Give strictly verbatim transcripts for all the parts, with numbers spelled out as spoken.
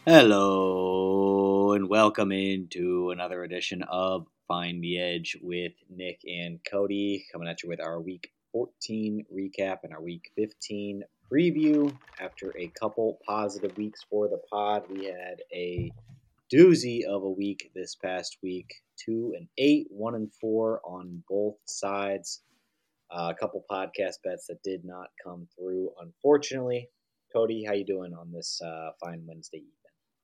Hello and welcome into another edition of Find the Edge with Nick and Cody, coming at you with our Week fourteen recap and our Week fifteen preview. After a couple positive weeks for the pod, we had a doozy of a week this past week. Two and eight, one and four on both sides. Uh, a couple podcast bets that did not come through, unfortunately. Cody, how you doing on this uh, fine Wednesday evening?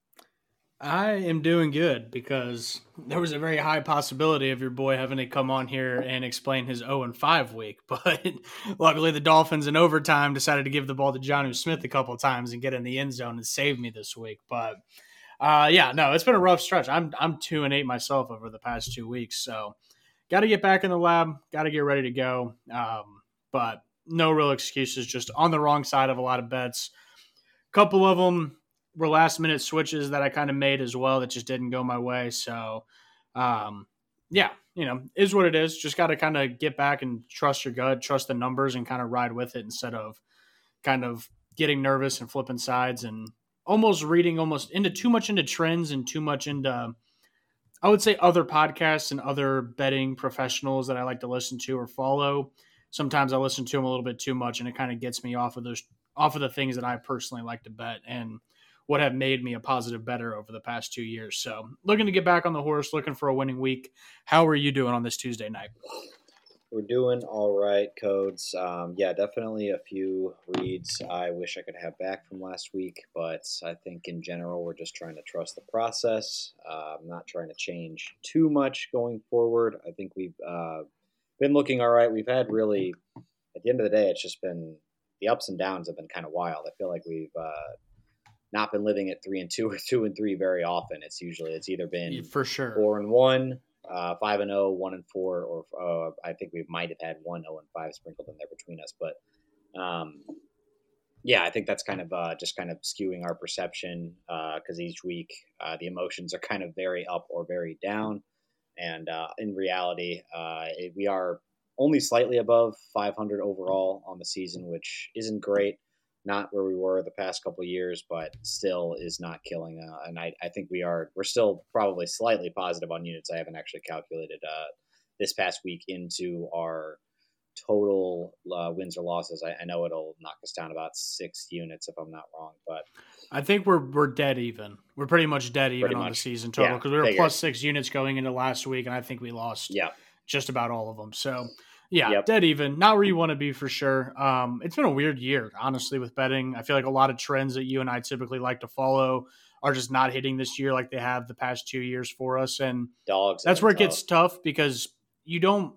I am doing good because there was a very high possibility of your boy having to come on here and explain his oh and five week. But luckily, the Dolphins in overtime decided to give the ball to Jonnu Smith a couple of times and get in the end zone and save me this week. But uh, yeah, no, it's been a rough stretch. I'm I'm two and eight myself over the past two weeks, so got to get back in the lab, got to get ready to go. Um, but no real excuses, just on the wrong side of a lot of bets. Couple of them were last minute switches that I kind of made as well that just didn't go my way. So, um, yeah, you know, is what it is. Just got to kind of get back and trust your gut, trust the numbers, and kind of ride with it instead of kind of getting nervous and flipping sides and almost reading almost into too much into trends and too much into, I would say, other podcasts and other betting professionals that I like to listen to or follow. Sometimes I listen to them a little bit too much, and it kind of gets me off of those off of the things that I personally like to bet and what have made me a positive bettor over the past two years. So looking to get back on the horse, looking for a winning week. How are you doing on this Tuesday night? We're doing all right, Codes. Um, yeah, definitely a few reads I wish I could have back from last week, but I think in general we're just trying to trust the process. Uh, I'm not trying to change too much going forward. I think we've uh, been looking all right. We've had really, at the end of the day, it's just been the ups and downs have been kind of wild. I feel like we've uh, not been living at three and two or two and three very often. It's usually it's either been For sure. four and one, uh, five and zero, one and four, or uh, I think we might have had one zero and five sprinkled in there between us. But um, yeah, I think that's kind of uh, just kind of skewing our perception because uh, each week uh, the emotions are kind of very up or very down, and uh, in reality, uh, it, we are only slightly above five hundred overall on the season, which isn't great. Not where we were the past couple of years, but still is not killing. Uh, and I, I think we are we're still probably slightly positive on units. I haven't actually calculated uh, this past week into our total uh, wins or losses. I, I know it'll knock us down about six units if I'm not wrong, but I think we're we're dead even. We're pretty much dead even on much. the season total because yeah, we were figured. plus six units going into last week, and I think we lost yeah. just about all of them. So. Yeah, yep. dead even. Not where you want to be for sure. Um, it's been a weird year, honestly, with betting. I feel like a lot of trends that you and I typically like to follow are just not hitting this year like they have the past two years for us. And Dogs that's where it tough. gets tough because you don't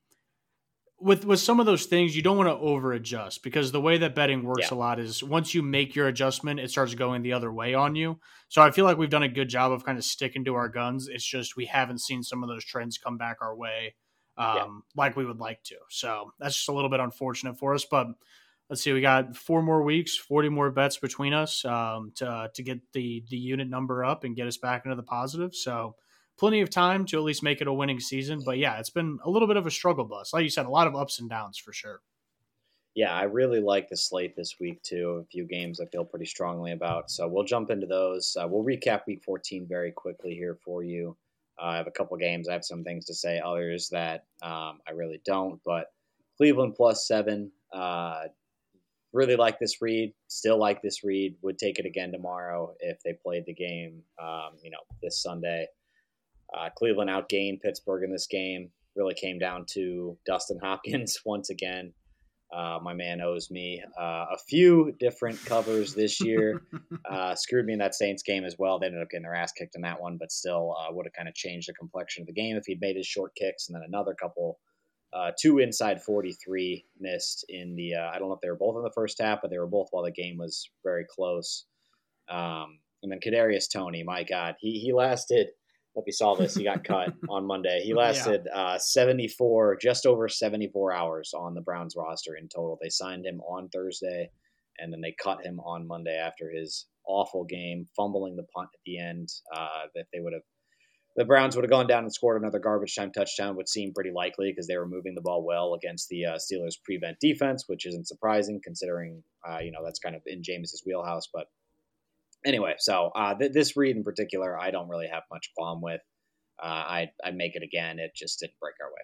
with with some of those things, you don't want to over adjust because the way that betting works Yeah. a lot is once you make your adjustment, it starts going the other way on you. So I feel like we've done a good job of kind of sticking to our guns. It's just we haven't seen some of those trends come back our way. Um, yeah. like we would like to. So that's just a little bit unfortunate for us, but let's see, we got four more weeks, forty more bets between us um, to, to get the, the unit number up and get us back into the positive. So plenty of time to at least make it a winning season, but yeah, it's been a little bit of a struggle bus. Like you said, a lot of ups and downs for sure. Yeah, I really like the slate this week too. A few games I feel pretty strongly about. So we'll jump into those. Uh, we'll recap week fourteen very quickly here for you. Uh, I have a couple games. I have some things to say, others that um, I really don't. But Cleveland plus seven. Uh, really like this read. Still like this read. Would take it again tomorrow if they played the game, um, you know, this Sunday. Uh, Cleveland outgained Pittsburgh in this game. Really came down to Dustin Hopkins once again. Uh, my man owes me uh, a few different covers this year. Uh, screwed me in that Saints game as well. They ended up getting their ass kicked in that one, but still uh, would have kind of changed the complexion of the game if he'd made his short kicks. And then another couple, uh, two inside forty-three missed in the, uh, I don't know if they were both in the first half, but they were both while the game was very close. Um, and then Kadarius Toney, my God, he he lasted – hope you saw this. He got cut on Monday. He lasted yeah. uh, seventy-four, just over seventy-four hours on the Browns roster in total. They signed him on Thursday, and then they cut him on Monday after his awful game, fumbling the punt at the end. Uh, that they would have, the Browns would have gone down and scored another garbage time touchdown, would seem pretty likely because they were moving the ball well against the uh, Steelers' prevent defense, which isn't surprising considering uh, you know that's kind of in Jameis's wheelhouse, but. anyway, so uh, th- this read in particular, I don't really have much qualm with. Uh, I I make it again. It just didn't break our way.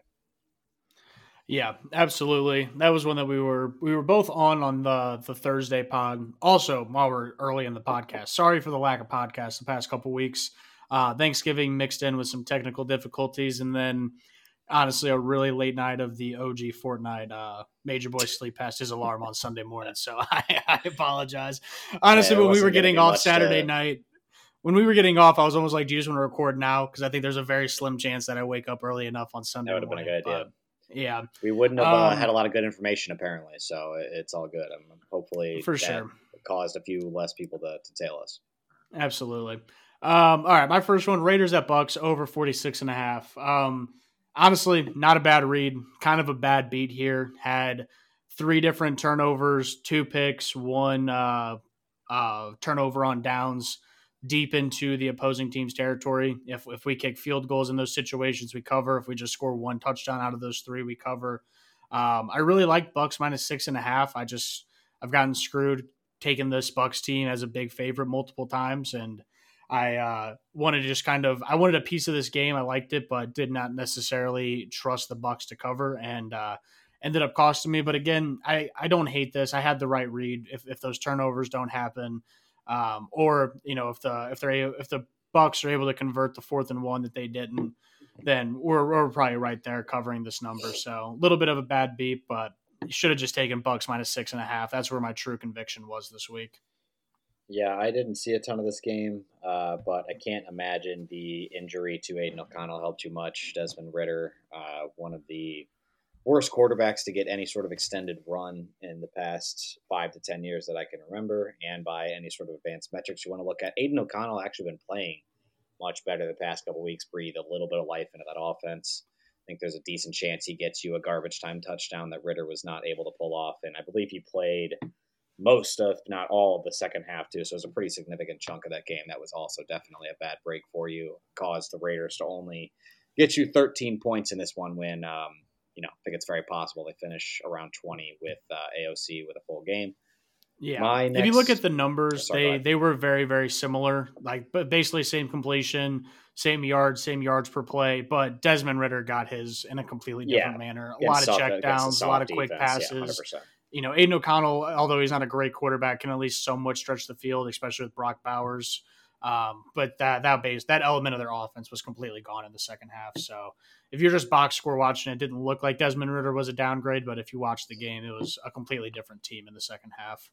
Yeah, absolutely. That was one that we were we were both on on the the Thursday pod. Also, while we're early in the podcast, sorry for the lack of podcasts the past couple weeks. Uh, Thanksgiving mixed in with some technical difficulties, and then honestly, a really late night of the O G Fortnite. Uh, Major Boy sleep past his alarm on Sunday morning, so I, I apologize. Honestly, Yeah, when we were wasn't gonna getting be off much Saturday to- night, when we were getting off, I was almost like, "Do you just want to record now?" Because I think there's a very slim chance that I wake up early enough on Sunday That would have been a morning. good idea. But, yeah, We wouldn't have uh, Um, had a lot of good information apparently, so it- it's all good. I'm hopefully for that sure. caused a few less people to, to tail us. Absolutely. Um, all right, my first one, Raiders at Bucks over forty-six and a half. Um, honestly, not a bad read. Kind of a bad beat here. Had three different turnovers, two picks, one uh, uh, turnover on downs deep into the opposing team's territory. If if we kick field goals in those situations, we cover. If we just score one touchdown out of those three, we cover. Um, I really like Bucks minus six and a half. I just I've gotten screwed taking this Bucks team as a big favorite multiple times, and I uh, wanted to just kind of I wanted a piece of this game. I liked it, but did not necessarily trust the Bucks to cover, and uh, ended up costing me. But again, I, I don't hate this. I had the right read. If if those turnovers don't happen, um, or you know if the if they're if the Bucks are able to convert the fourth and one that they didn't, then we're we're probably right there covering this number. So a little bit of a bad beat, but you should have just taken Bucks minus six and a half. That's where my true conviction was this week. Yeah, I didn't see a ton of this game, uh, but I can't imagine the injury to Aiden O'Connell helped too much. Desmond Ritter, uh, one of the worst quarterbacks to get any sort of extended run in the past five to ten years that I can remember, and by any sort of advanced metrics you want to look at. Aiden O'Connell actually been playing much better the past couple weeks, breathe a little bit of life into that offense. I think there's a decent chance he gets you a garbage time touchdown that Ritter was not able to pull off, and I believe he played most of, not all of the second half too. So it was a pretty significant chunk of that game. That was also definitely a bad break for you. Caused the Raiders to only get you thirteen points in this one win. Um, you know, I think it's very possible they finish around twenty with uh, A O C with a full game. Yeah. My if you next- look at the numbers, Oh, sorry, go they ahead. they were very very similar. Like, but basically same completion, same yards, same yards per play. But Desmond Ritter got his in a completely different Yeah, manner. A Against lot of soft- check against downs, a lot of soft quick defense. Yeah, one hundred passes. percent. You know, Aiden O'Connell, although he's not a great quarterback, can at least somewhat stretch the field, especially with Brock Bowers. Um, but that that base that element of their offense was completely gone in the second half. So if you're just box score watching, it didn't look like Desmond Ritter was a downgrade. But if you watch the game, it was a completely different team in the second half.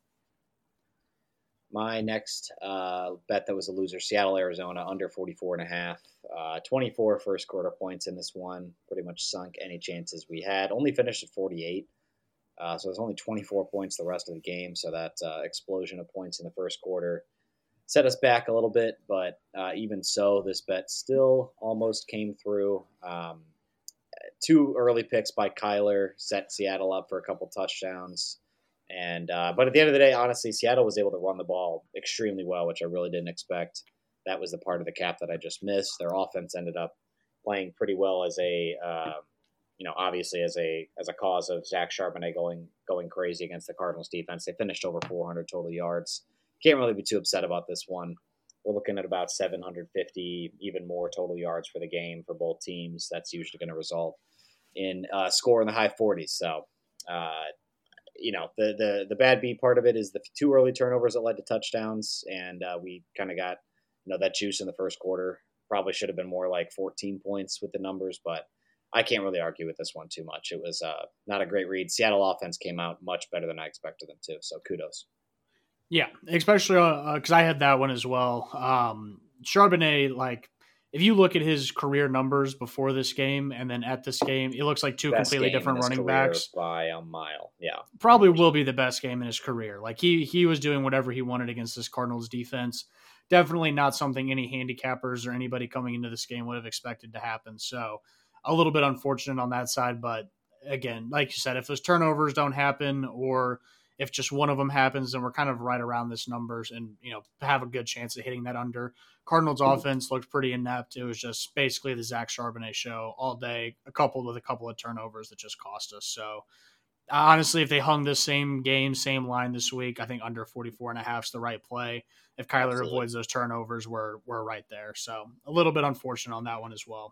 My next uh, bet that was a loser, Seattle, Arizona, under forty-four and a half. Uh, twenty-four first quarter points in this one. Pretty much sunk any chances we had. Only finished at forty-eight. Uh, so it was only twenty-four points the rest of the game. So that uh, explosion of points in the first quarter set us back a little bit. But uh, even so, this bet still almost came through. Um, two early picks by Kyler set Seattle up for a couple touchdowns. And uh, but at the end of the day, honestly, Seattle was able to run the ball extremely well, which I really didn't expect. That was the part of the cap that I just missed. Their offense ended up playing pretty well as a, uh, you know, obviously as a as a cause of Zach Charbonnet going going crazy against the Cardinals defense. They finished over four hundred total yards. Can't really be too upset about this one. We're looking at about seven hundred fifty, even more total yards for the game for both teams. That's usually going to result in a score in the high forties. So. Uh, You know, the, the the bad beat part of it is the two early turnovers that led to touchdowns, and uh, we kind of got, you know, that juice in the first quarter. Probably should have been more like fourteen points with the numbers, but I can't really argue with this one too much. It was uh, not a great read. Seattle offense came out much better than I expected them to, so kudos. Yeah, especially because uh, I had that one as well. Um, Charbonnet, like, if you look at his career numbers before this game and then at this game, it looks like two Best completely game in different his running career backs. by a mile. Yeah, Probably will be the best game in his career. Like, he he was doing whatever he wanted against this Cardinals defense. Definitely not something any handicappers or anybody coming into this game would have expected to happen. So a little bit unfortunate on that side. But again, like you said, if those turnovers don't happen or if just one of them happens, then we're kind of right around this numbers and, you know, have a good chance of hitting that under. Cardinals offense looked pretty inept. It was just basically the Zach Charbonnet show all day, a couple with a couple of turnovers that just cost us. So honestly, if they hung the same game, same line this week, I think under forty-four and a half is the right play. If Kyler Absolutely. avoids those turnovers, we're, we're right there. So a little bit unfortunate on that one as well.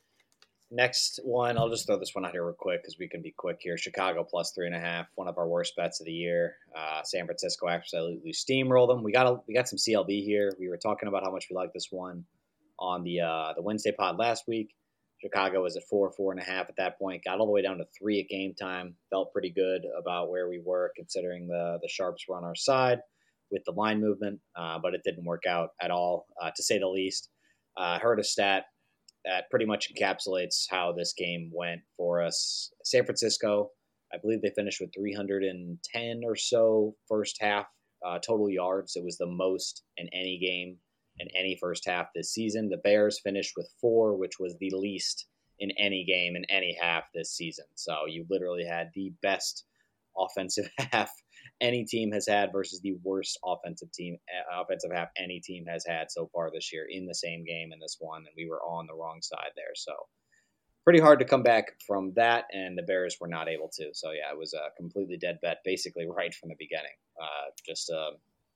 Next one, I'll just throw this one out here real quick because we can be quick here. Chicago plus three and a half, one of our worst bets of the year. Uh, San Francisco absolutely steamrolled them. We got a, we got some C L B here. We were talking about how much we like this one on the uh, the Wednesday pod last week. Chicago was at four, four and a half at that point. Got all the way down to three at game time. Felt pretty good about where we were considering the the sharps were on our side with the line movement, uh, but it didn't work out at all, uh, to say the least. I uh, heard a stat that pretty much encapsulates how this game went for us. San Francisco, I believe they finished with three hundred ten or so first half uh, total yards. It was the most in any game in any first half this season. The Bears finished with four, which was the least in any game in any half this season. So you literally had the best offensive half any team has had versus the worst offensive team offensive half any team has had so far this year in the same game in this one, and we were on the wrong side there. So pretty hard to come back from that, and the Bears were not able to. So yeah, it was a completely dead bet basically right from the beginning. Uh, just uh,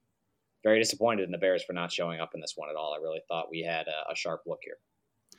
very disappointed in the Bears for not showing up in this one at all. I really thought we had a, a sharp look here.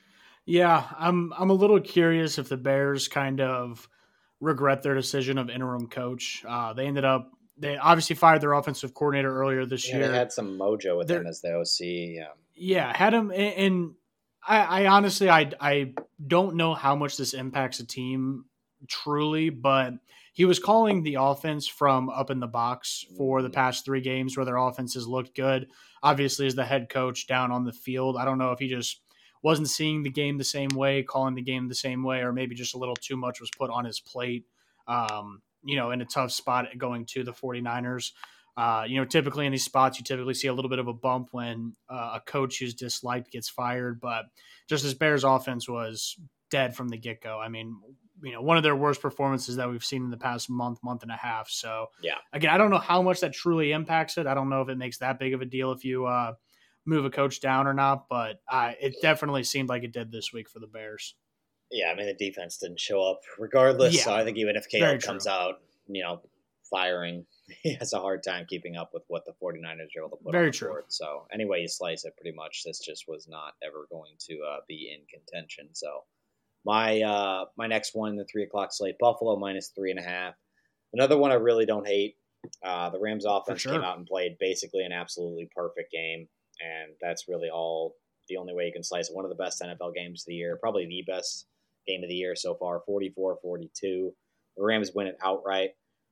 Yeah, I'm I'm a little curious if the Bears kind of regret their decision of interim coach. Uh, they ended up they obviously fired their offensive coordinator earlier this yeah, year. They had some mojo with They're, him as the O C. Yeah, yeah, had him, and, and I, I honestly I I don't know how much this impacts a team truly, but he was calling the offense from up in the box for the past three games where their offenses looked good. Obviously, as the head coach down on the field, I don't know if he just wasn't seeing the game the same way, calling the game the same way, or maybe just a little too much was put on his plate, um, you know, in a tough spot going to the 49ers. Uh, you know, typically in these spots, you typically see a little bit of a bump when uh, a coach who's disliked gets fired. But just as Bears offense was dead from the get-go, I mean, you know, one of their worst performances that we've seen in the past month, month and a half. So, yeah, again, I don't know how much that truly impacts it. I don't know if it makes that big of a deal if you uh, – move a coach down or not, but uh, it definitely seemed like it did this week for the Bears. Yeah, I mean, the defense didn't show up regardless, yeah, so I think even if Caleb comes out, you know, firing, he has a hard time keeping up with what the 49ers are able to put Very on the true. board. So anyway you slice it, pretty much, this just was not ever going to uh, be in contention. So my uh, my next one, the three o'clock slate, Buffalo minus three and a half. Another one I really don't hate. Uh, the Rams offense sure. came out and played basically an absolutely perfect game. And that's really all the only way you can slice it. One of the best N F L games of the year, probably the best game of the year so far, forty-four forty-two. The Rams win it outright.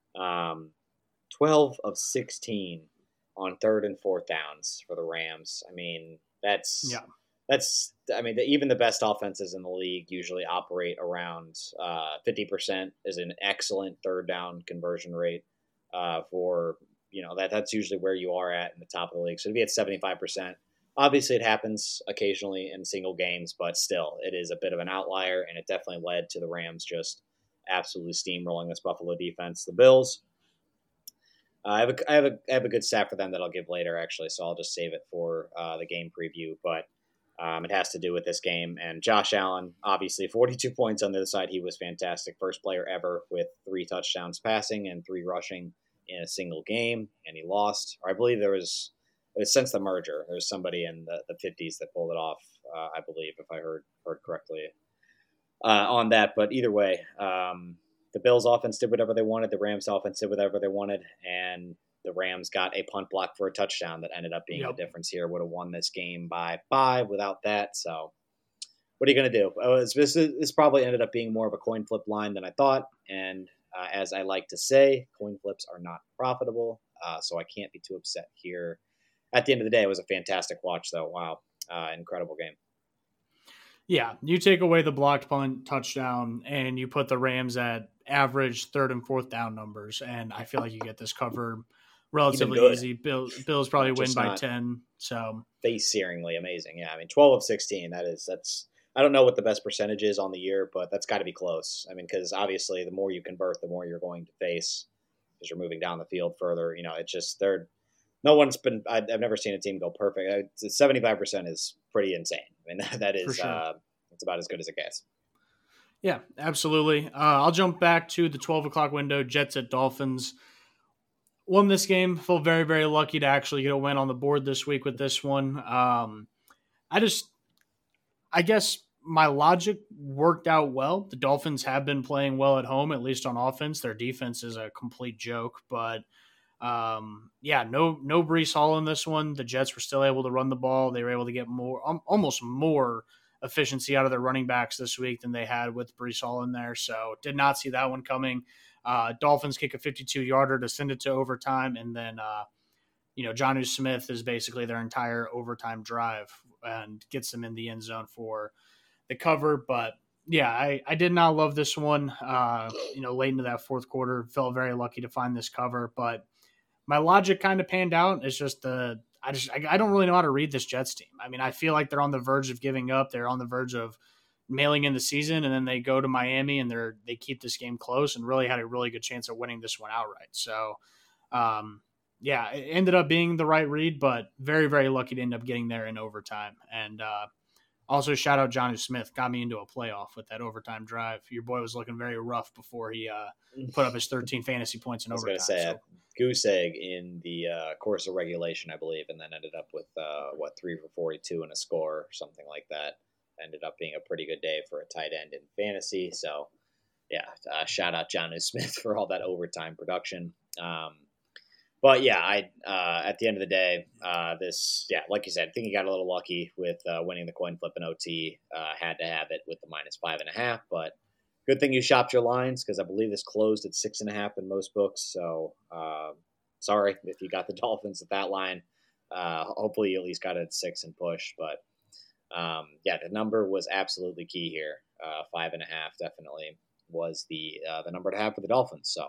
Um, twelve of sixteen on third and fourth downs for the Rams. I mean, that's yeah. that's. I mean, the, even the best offenses in the league usually operate around uh, fifty percent is an excellent third down conversion rate uh, for. You know, that that's usually where you are at in the top of the league. So to be at seventy-five percent, obviously it happens occasionally in single games, but still it is a bit of an outlier, and it definitely led to the Rams just absolutely steamrolling this Buffalo defense. The Bills, uh, I, have a, I, have a, I have a good stat for them that I'll give later, actually, so I'll just save it for uh, the game preview, but um, it has to do with this game. And Josh Allen, obviously forty-two points on the other side. He was fantastic. First player ever with three touchdowns passing and three rushing in a single game, and he lost. Or I believe there was, it was since the merger, there was somebody in the, the fifties that pulled it off, uh, I believe, if I heard heard correctly uh, on that. But either way, um, the Bills offense did whatever they wanted. The Rams offense did whatever they wanted, and the Rams got a punt block for a touchdown that ended up being yep. the difference here. Would have won this game by five without that. So what are you going to do? Oh, this, this probably ended up being more of a coin flip line than I thought, and Uh, as I like to say, coin flips are not profitable, uh, so I can't be too upset here. At the end of the day, it was a fantastic watch, though. Wow, uh, incredible game. Yeah, you take away the blocked punt touchdown, and you put the Rams at average third and fourth down numbers, and I feel like you get this covered relatively easy. Bill, Bills probably win by ten. So face-searingly amazing. Yeah, I mean, twelve of sixteen. That is that's. I don't know what the best percentage is on the year, but that's got to be close. I mean, because obviously the more you convert, the more you're going to face because you're moving down the field further. You know, it's just they're no one's been. I've, I've never seen a team go perfect. seventy-five percent is pretty insane. I mean, that, that is sure. uh, it's about as good as it gets. Yeah, absolutely. Uh, I'll jump back to the twelve o'clock window, Jets at Dolphins. Won this game. Feel very, very lucky to actually get a win on the board this week with this one. Um, I just, I guess my logic worked out well. The Dolphins have been playing well at home, at least on offense. Their defense is a complete joke, but um, yeah, no, no Brees Hall in this one. The Jets were still able to run the ball. They were able to get more, um, almost more efficiency out of their running backs this week than they had with Brees Hall in there. So did not see that one coming. Uh, Dolphins kick a fifty-two yarder to send it to overtime, and then uh, you know, Jonnu Smith is basically their entire overtime drive and gets them in the end zone for the cover. But yeah, I, I did not love this one. Uh, you know, late into that fourth quarter, felt very lucky to find this cover. But my logic kind of panned out. It's just the I just I, I don't really know how to read this Jets team. I mean, I feel like they're on the verge of giving up. They're on the verge of mailing in the season, and then they go to Miami and they're they keep this game close and really had a really good chance of winning this one outright. So. Um, yeah, it ended up being the right read, but very, very lucky to end up getting there in overtime. And uh, also, shout out Jonnu Smith, got me into a playoff with that overtime drive. Your boy was looking very rough before he uh, put up his thirteen fantasy points in I was overtime. going to say so. a goose egg in the uh, course of regulation, I believe, and then ended up with uh, what three for forty-two and a score, or something like that. Ended up being a pretty good day for a tight end in fantasy. So, yeah, uh, shout out Jonnu Smith for all that overtime production. Um, But yeah, I uh, at the end of the day, uh, this yeah, like you said, I think he got a little lucky with uh, winning the coin flip in O T. Uh, had to have it with the minus five and a half, but good thing you shopped your lines because I believe this closed at six and a half in most books. So uh, sorry if you got the Dolphins at that line. Uh, hopefully you at least got it at six and push. But um, yeah, the number was absolutely key here. Uh, five and a half definitely was the uh, the number to have for the Dolphins. So.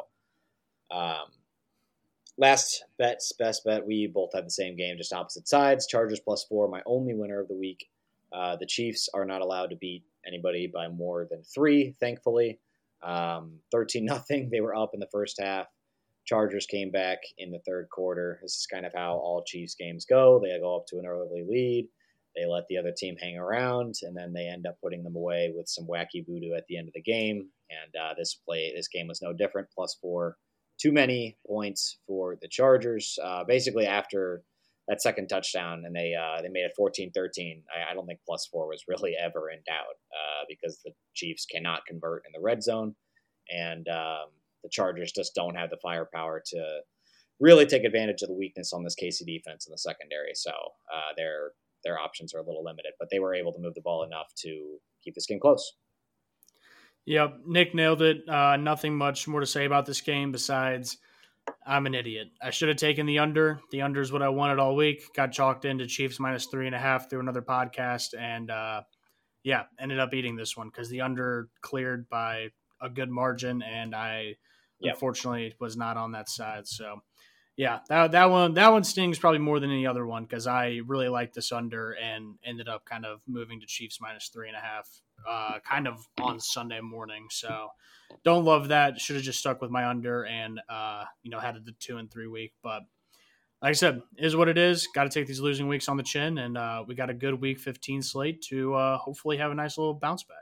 Um, Last bets, best bet. We both had the same game, just opposite sides. Chargers plus four, my only winner of the week. Uh, the Chiefs are not allowed to beat anybody by more than three, thankfully. Um, thirteen nothing. They were up in the first half. Chargers came back in the third quarter. This is kind of how all Chiefs games go. They go up to an early lead. They let the other team hang around, and then they end up putting them away with some wacky voodoo at the end of the game. And uh, this play, this game was no different. Plus four. Too many points for the Chargers. Uh, basically, after that second touchdown, and they uh, they made it fourteen thirteen, I, I don't think plus four was really ever in doubt uh, because the Chiefs cannot convert in the red zone, and um, the Chargers just don't have the firepower to really take advantage of the weakness on this K C defense in the secondary. So uh, their their options are a little limited, but they were able to move the ball enough to keep this game close. Yep, Nick nailed it. Uh, nothing much more to say about this game besides I'm an idiot. I should have taken the under. The under is what I wanted all week. Got chalked into Chiefs minus three and a half through another podcast, and uh, yeah, ended up eating this one because the under cleared by a good margin, and I Yep. unfortunately was not on that side. So yeah, that that one that one stings probably more than any other one because I really liked this under and ended up kind of moving to Chiefs minus three and a half, uh, kind of on Sunday morning. So don't love that. Should have just stuck with my under and uh, you know had the two and three week. But like I said, it is what it is. Got to take these losing weeks on the chin, and uh, we got a good week fifteen slate to uh, hopefully have a nice little bounce back.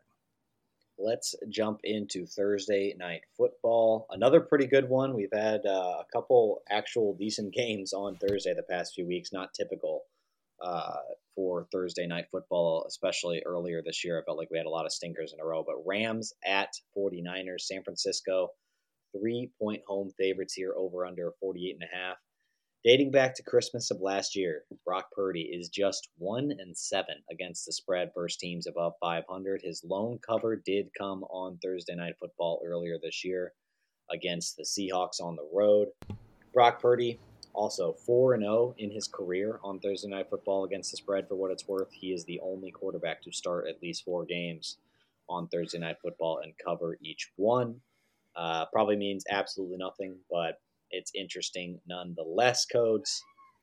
Let's jump into Thursday night football. Another pretty good one. We've had uh, a couple actual decent games on Thursday the past few weeks. Not typical uh, for Thursday night football, especially earlier this year. I felt like we had a lot of stinkers in a row. But Rams at 49ers, San Francisco, three-point home favorites here, over under forty-eight and a half. Dating back to Christmas of last year, Brock Purdy is just one and seven against the spread versus teams above five hundred. His lone cover did come on Thursday Night Football earlier this year against the Seahawks on the road. Brock Purdy also four and oh in his career on Thursday Night Football against the spread. For what it's worth, he is the only quarterback to start at least four games on Thursday Night Football and cover each one. Uh, probably means absolutely nothing, but it's interesting nonetheless, Codes.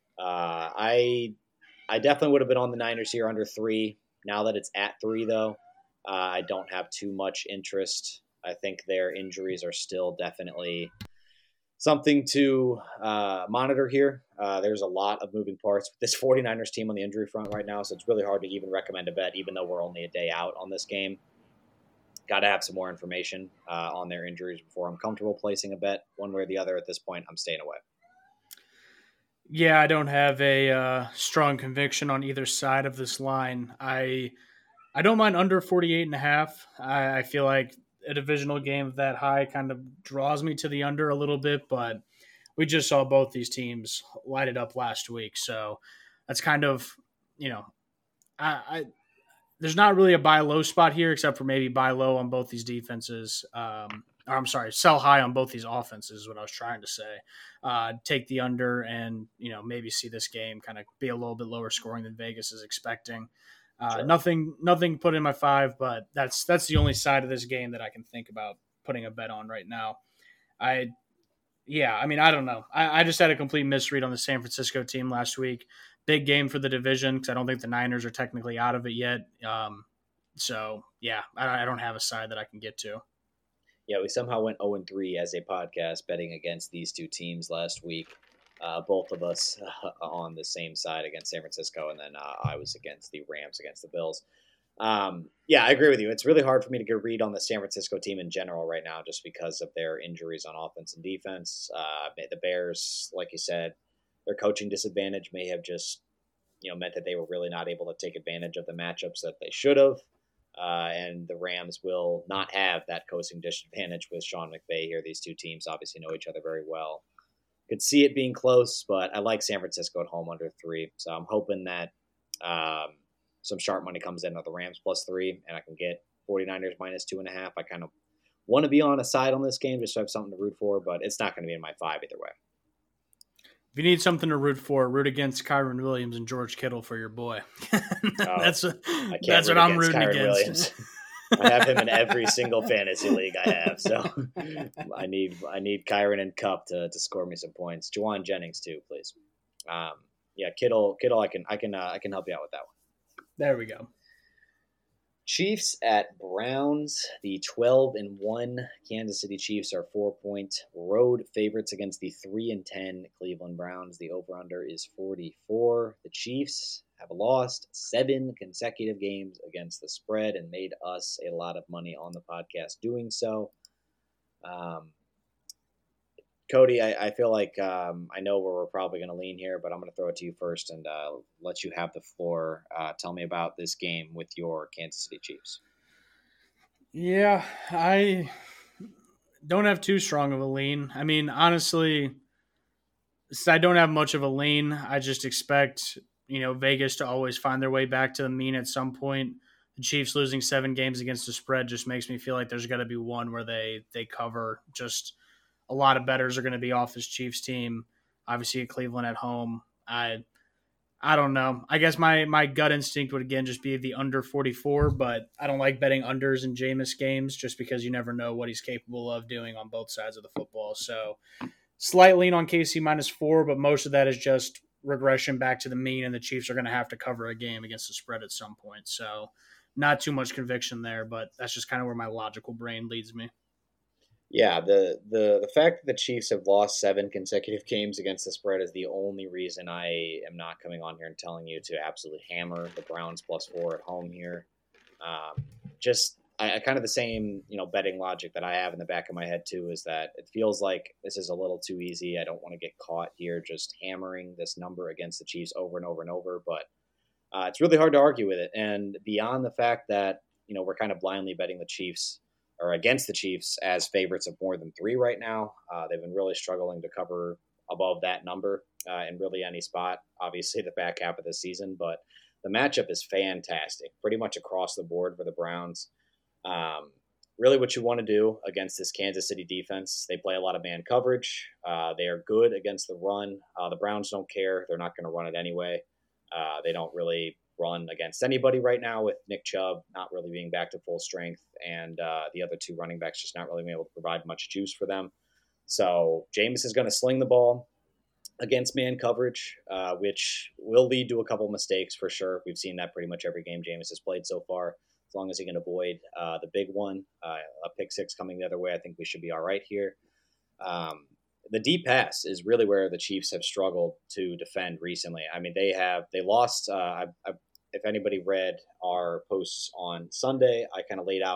Uh, I I definitely would have been on the Niners here under three. Now that it's at three, though, uh, I don't have too much interest. I think their injuries are still definitely something to uh, monitor here. Uh, there's a lot of moving parts with this 49ers team on the injury front right now, so it's really hard to even recommend a bet, even though we're only a day out on this game. got to have some more information uh, on their injuries before I'm comfortable placing a bet one way or the other. At this point, I'm staying away. Yeah, I don't have a uh, strong conviction on either side of this line. I I don't mind under forty-eight and a half. I, I feel like a divisional game of that high kind of draws me to the under a little bit, but we just saw both these teams light it up last week. So that's kind of, you know, I, I there's not really a buy low spot here except for maybe buy low on both these defenses. Um, or I'm sorry, sell high on both these offenses is what I was trying to say. Uh, take the under and, you know, maybe see this game kind of be a little bit lower scoring than Vegas is expecting. Uh, Sure. Nothing, nothing put in my five, but that's that's the only side of this game that I can think about putting a bet on right now. I, yeah, I mean, I don't know. I, I just had a complete misread on the San Francisco team last week. Big game for the division because I don't think the Niners are technically out of it yet. Um, so yeah, I, I don't have a side that I can get to. Yeah, we somehow went oh and three as a podcast betting against these two teams last week. Uh, both of us uh, on the same side against San Francisco, and then uh, I was against the Rams against the Bills. Um, yeah, I agree with you. It's really hard for me to get a read on the San Francisco team in general right now just because of their injuries on offense and defense. Uh, the Bears, like you said, their coaching disadvantage may have just you know meant that they were really not able to take advantage of the matchups that they should have. Uh, and the Rams will not have that coaching disadvantage with Sean McVay here. These two teams obviously know each other very well. Could see it being close, but I like San Francisco at home under three. So I'm hoping that um, some sharp money comes in on the Rams plus three, and I can get 49ers minus two and a half. I kind of want to be on a side on this game just so I have something to root for, but it's not going to be in my five either way. If you need something to root for, root against Kyron Williams and George Kittle for your boy. that's oh, that's what I'm rooting Kyron against. Williams. I have him in every single fantasy league I have, so I need I need Kyron and Kupp to, to score me some points. Juwan Jennings too, please. Um, yeah, Kittle, Kittle, I can I can uh, I can help you out with that one. There we go. Chiefs at Browns. The twelve and one Kansas City Chiefs are four point road favorites against the three and ten Cleveland Browns. The over under is forty-four. The Chiefs have lost seven consecutive games against the spread and made us a lot of money on the podcast doing so. Um, Cody, I, I feel like um, I know where we're probably going to lean here, but I'm going to throw it to you first and uh, let you have the floor. Uh, tell me about this game with your Kansas City Chiefs. Yeah, I don't have too strong of a lean. I mean, honestly, I don't have much of a lean. I just expect, you know, Vegas to always find their way back to the mean at some point. The Chiefs losing seven games against the spread just makes me feel like there's got to be one where they they cover. Just a lot of bettors are going to be off this Chiefs team. Obviously, Cleveland at home. I I don't know. I guess my my gut instinct would again just be the under forty-four, but I don't like betting unders in Jameis games just because you never know what he's capable of doing on both sides of the football. So slight lean on K C minus four, but most of that is just regression back to the mean, and the Chiefs are going to have to cover a game against the spread at some point. So not too much conviction there, but that's just kind of where my logical brain leads me. Yeah, the, the the fact that the Chiefs have lost seven consecutive games against the spread is the only reason I am not coming on here and telling you to absolutely hammer the Browns plus four at home here. Um, just I, I kind of the same you know betting logic that I have in the back of my head too is that it feels like this is a little too easy. I don't want to get caught here just hammering this number against the Chiefs over and over and over, but uh, it's really hard to argue with it. And beyond the fact that you know we're kind of blindly betting the Chiefs or against the Chiefs as favorites of more than three right now. Uh, they've been really struggling to cover above that number uh, in really any spot, obviously the back half of the season, but the matchup is fantastic, pretty much across the board for the Browns. Um, really what you want to do against this Kansas City defense, they play a lot of man coverage. Uh, they are good against the run. Uh, the Browns don't care. They're not going to run it anyway. Uh, they don't really run against anybody right now with Nick Chubb not really being back to full strength and uh, the other two running backs just not really being able to provide much juice for them. So Jameis is going to sling the ball against man coverage, uh, which will lead to a couple mistakes for sure. We've seen that pretty much every game Jameis has played so far. As long as he can avoid uh, the big one, uh, a pick six coming the other way, I think we should be all right here. Um, The deep pass is really where the Chiefs have struggled to defend recently. I mean, they have they lost. Uh, I, I, if anybody read our posts on Sunday, I kind of laid out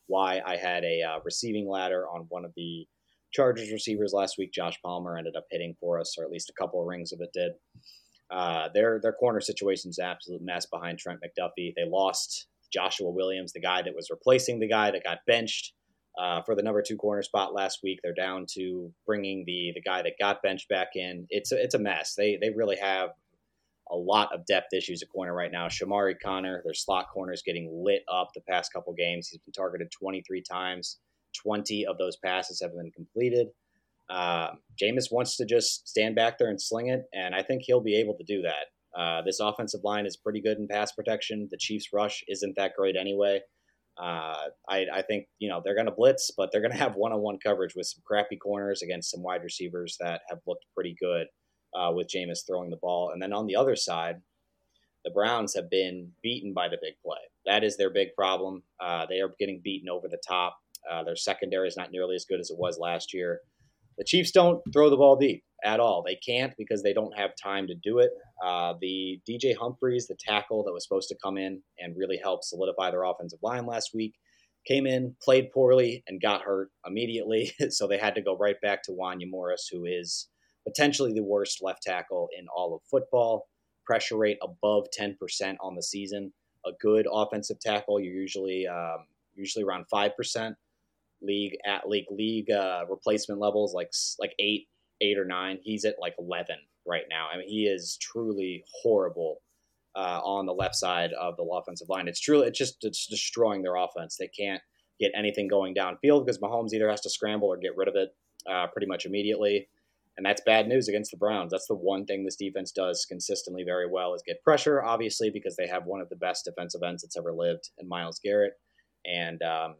why I had a uh, receiving ladder on one of the Chargers receivers last week. Josh Palmer ended up hitting for us, or at least a couple of rings of it did. Uh, their their corner situation is an absolute mess behind Trent McDuffie. They lost Joshua Williams, the guy that was replacing the guy that got benched uh, for the number two corner spot last week. They're down to bringing the the guy that got benched back in. It's a, it's a mess. They they really have a lot of depth issues at corner right now. Shamari Connor, their slot corner, is getting lit up the past couple games. He's been targeted twenty-three times. twenty of those passes have been completed. Uh, Jameis wants to just stand back there and sling it, and I think he'll be able to do that. Uh, this offensive line is pretty good in pass protection. The Chiefs' rush isn't that great anyway. Uh, I, I think, you know, they're going to blitz, but they're going to have one-on-one coverage with some crappy corners against some wide receivers that have looked pretty good uh, with Jameis throwing the ball. And then on the other side, the Browns have been beaten by the big play. That is their big problem. Uh, they are getting beaten over the top. Uh, their secondary is not nearly as good as it was last year. The Chiefs don't throw the ball deep at all. They can't because they don't have time to do it. Uh, the D J Humphreys, the tackle that was supposed to come in and really help solidify their offensive line last week, came in, played poorly, and got hurt immediately. So they had to go right back to Wanya Morris, who is potentially the worst left tackle in all of football. Pressure rate above ten percent on the season. A good offensive tackle, you're usually um, usually around five percent. League at league league uh, replacement levels like like eight eight or nine. He's at like eleven right now. I mean, he is truly horrible uh, on the left side of the offensive line. It's truly it's just it's destroying their offense. They can't get anything going downfield because Mahomes either has to scramble or get rid of it uh, pretty much immediately, and that's bad news against the Browns. That's the one thing this defense does consistently very well is get pressure, obviously because they have one of the best defensive ends that's ever lived in Myles Garrett, and um,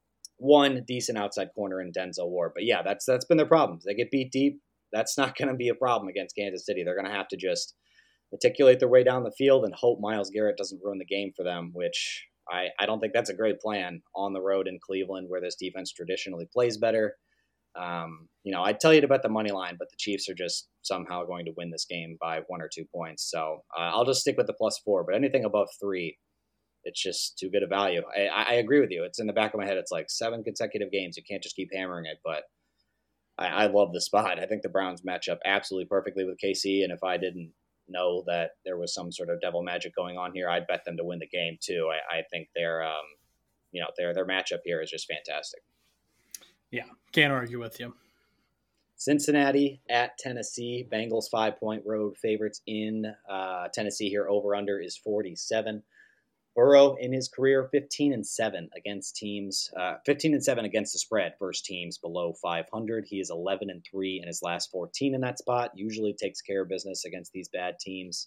one decent outside corner in Denzel Ward. But yeah, that's that's been their problems. They get beat deep. That's not going to be a problem against Kansas City. They're going to have to just articulate their way down the field and hope Myles Garrett doesn't ruin the game for them, which I, I don't think that's a great plan on the road in Cleveland where this defense traditionally plays better. Um, you know, I'd tell you to bet the money line, but the Chiefs are just somehow going to win this game by one or two points. So uh, I'll just stick with the plus four, but anything above three, it's just too good a value. I, I agree with you. It's in the back of my head. It's like seven consecutive games. You can't just keep hammering it, but I, I love the spot. I think the Browns match up absolutely perfectly with K C. And if I didn't know that there was some sort of devil magic going on here, I'd bet them to win the game too. I, I think their, um, you know, their, their matchup here is just fantastic. Yeah. Can't argue with you. Cincinnati at Tennessee. Bengals five-point road favorites in uh, Tennessee here. Over-under is forty-seven. Burrow in his career, fifteen and seven against teams, uh, fifteen and seven against the spread versus teams below five hundred. He is eleven and three in his last fourteen in that spot. Usually takes care of business against these bad teams.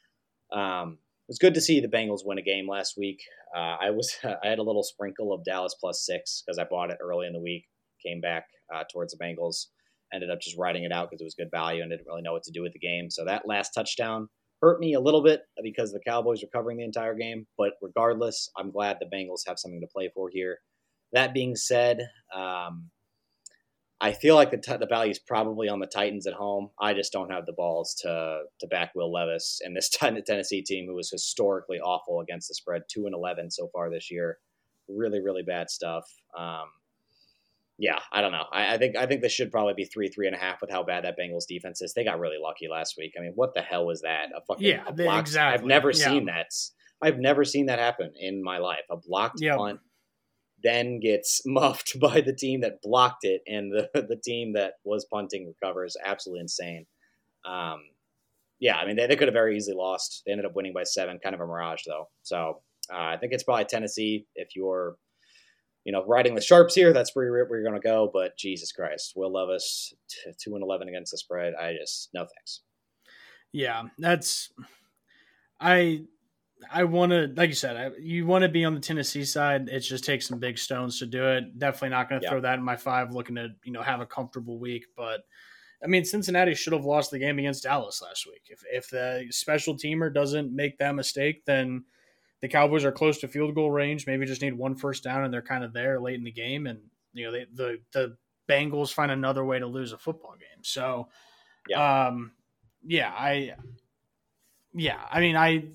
Um, it was good to see the Bengals win a game last week. Uh, I was I had a little sprinkle of Dallas plus six because I bought it early in the week. Came back uh, towards the Bengals. Ended up just riding it out because it was good value and didn't really know what to do with the game. So that last touchdown hurt me a little bit because the Cowboys were covering the entire game. But regardless, I'm glad the Bengals have something to play for here. That being said, um, I feel like the, t- the value is probably on the Titans at home. I just don't have the balls to to back Will Levis and this Tennessee team who was historically awful against the spread, two and eleven so far this year. Really, really bad stuff. Um, Yeah, I don't know. I, I think I think this should probably be three, three and a half with how bad that Bengals defense is. They got really lucky last week. I mean, what the hell was that? A fucking yeah, a blocked, exactly. I've never yeah. seen that. I've never seen that happen in my life. A blocked yep. punt then gets muffed by the team that blocked it, and the the team that was punting recovers. Absolutely insane. Um, yeah, I mean, they, they could have very easily lost. They ended up winning by seven. Kind of a mirage, though. So uh, I think it's probably Tennessee if you're you know, riding the sharps here, that's where you're, where you're going to go. But Jesus Christ, Will Levis, two and eleven against the spread. I just, no thanks. Yeah, that's, I, I want to, like you said, I, you want to be on the Tennessee side. It just takes some big stones to do it. Definitely not going to yeah. throw that in my five, looking to, you know, have a comfortable week. But I mean, Cincinnati should have lost the game against Dallas last week. If, if the special teamer doesn't make that mistake, then the Cowboys are close to field goal range, maybe just need one first down, and they're kind of there late in the game. And, you know, they, the the Bengals find another way to lose a football game. So, yeah, um, yeah, I, yeah, I mean, I,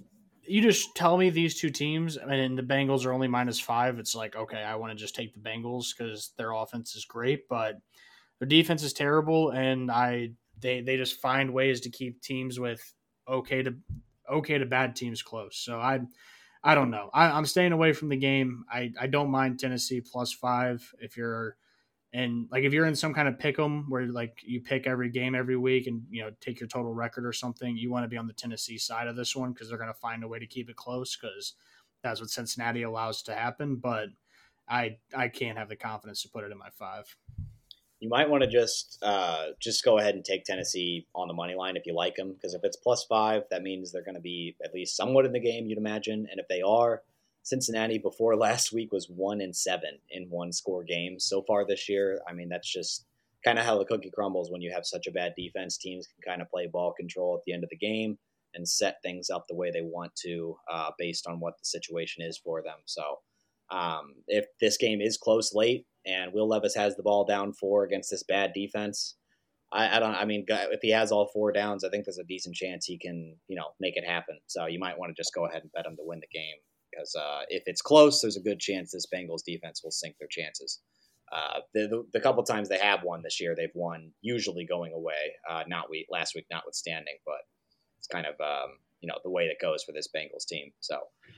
you just tell me these two teams, and the Bengals are only minus five. It's like, okay, I want to just take the Bengals because their offense is great, but their defense is terrible, and I they they just find ways to keep teams with okay to okay to bad teams close. So I I don't know. I, I'm staying away from the game. I, I don't mind Tennessee plus five if you're and like if you're in some kind of pick 'em where like you pick every game every week and you know take your total record or something, you want to be on the Tennessee side of this one because they're going to find a way to keep it close because that's what Cincinnati allows to happen. But I I can't have the confidence to put it in my five. You might want to just uh, just go ahead and take Tennessee on the money line if you like them, because if it's plus five, that means they're going to be at least somewhat in the game, you'd imagine. And if they are, Cincinnati before last week was one and seven in one score games so far this year. I mean, that's just kind of how the cookie crumbles when you have such a bad defense. Teams can kind of play ball control at the end of the game and set things up the way they want to uh, based on what the situation is for them. So um, if this game is close late, and Will Levis has the ball down four against this bad defense, I, I don't. I mean, if he has all four downs, I think there's a decent chance he can, you know, make it happen. So you might want to just go ahead and bet him to win the game because uh, if it's close, there's a good chance this Bengals defense will sink their chances. Uh, the, the the couple times they have won this year, they've won usually going away. Uh, not week last week, notwithstanding, but it's kind of um, you know the way that goes for this Bengals team. So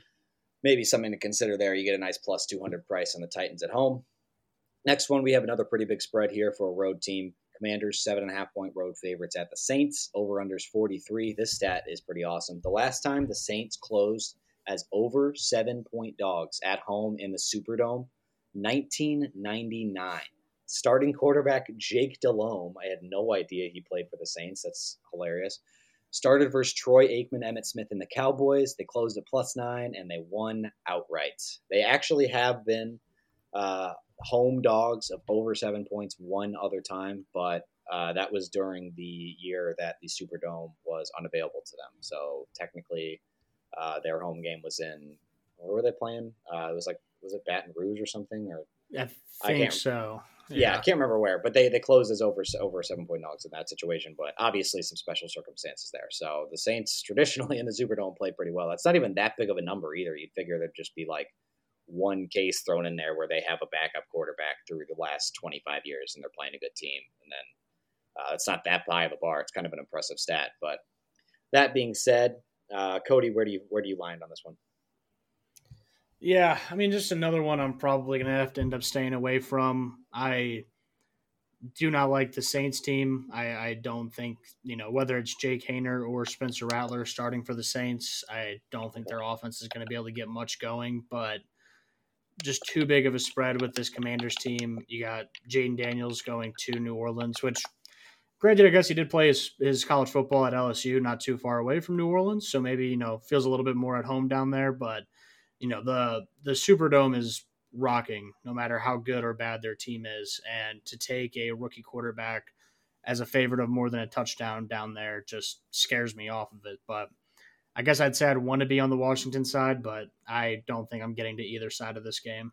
maybe something to consider there. You get a nice plus two hundred price on the Titans at home. Next one, we have another pretty big spread here for a road team. Commanders, seven and a half point road favorites at the Saints. Over-unders forty-three. This stat is pretty awesome. The last time the Saints closed as over seven-point dogs at home in the Superdome, nineteen ninety-nine. Starting quarterback Jake Delhomme. I had no idea he played for the Saints. That's hilarious. Started versus Troy Aikman, Emmitt Smith, and the Cowboys. They closed at plus nine, and they won outright. They actually have been uh, home dogs of over seven points one other time, but uh, that was during the year that the Superdome was unavailable to them. So technically, uh, their home game was in, where were they playing? Uh, it was like, was it Baton Rouge or something? Or I I think can't- so. Yeah, I can't remember where, but they, they closed as over over seven point dogs in that situation. But obviously, some special circumstances there. So the Saints traditionally in the Superdome play pretty well. That's not even that big of a number either. You'd figure there'd just be like one case thrown in there where they have a backup quarterback through the last twenty-five years and they're playing a good team. And then uh, it's not that high of a bar. It's kind of an impressive stat. But that being said, uh, Cody, where do you where do you land on this one? Yeah, I mean, just another one I'm probably going to have to end up staying away from. I do not like the Saints team. I, I don't think, you know, whether it's Jake Haener or Spencer Rattler starting for the Saints, I don't think their offense is going to be able to get much going, but just too big of a spread with this Commanders team. You got Jaden Daniels going to New Orleans, which, granted, I guess he did play his, his college football at L S U, not too far away from New Orleans, so maybe, you know, feels a little bit more at home down there, but you know, the the Superdome is rocking no matter how good or bad their team is. And to take a rookie quarterback as a favorite of more than a touchdown down there just scares me off of it. But I guess I'd say I'd want to be on the Washington side, but I don't think I'm getting to either side of this game.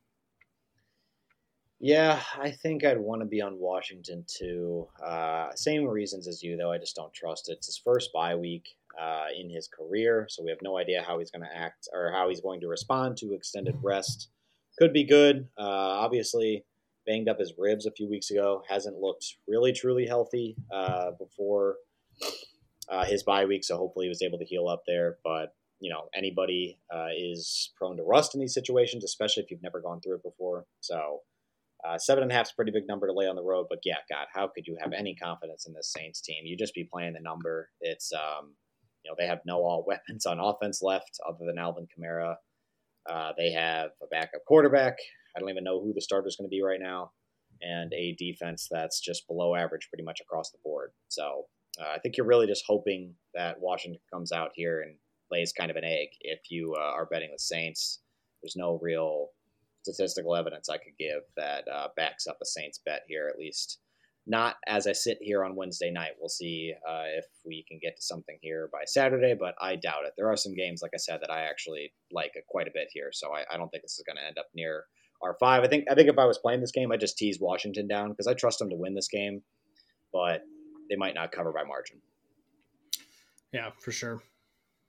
Yeah, I think I'd want to be on Washington too. Uh, same reasons as you, though. I just don't trust it. It's his first bye week uh, in his career, so we have no idea how he's going to act or how he's going to respond to extended rest. Could be good. Uh, obviously, banged up his ribs a few weeks ago. Hasn't looked really, truly healthy uh, before uh, his bye week, so hopefully he was able to heal up there. But, you know, anybody uh, is prone to rust in these situations, especially if you've never gone through it before. So Uh, seven and a half is a pretty big number to lay on the road, but yeah, God, how could you have any confidence in this Saints team? You just be playing the number. It's, um, you know, they have no all weapons on offense left other than Alvin Kamara. Uh, they have a backup quarterback. I don't even know who the starter is going to be right now, and a defense that's just below average pretty much across the board. So uh, I think you're really just hoping that Washington comes out here and lays kind of an egg. If you uh, are betting the Saints, there's no real statistical evidence I could give that uh, backs up a Saints bet here, at least not as I sit here on Wednesday night. We'll see uh, if we can get to something here by Saturday, but I doubt it. There are some games, like I said, that I actually like quite a bit here, so I, I don't think this is going to end up near R five. I think I think if I was playing this game, I'd just tease Washington down because I trust them to win this game, but they might not cover by margin. Yeah, for sure.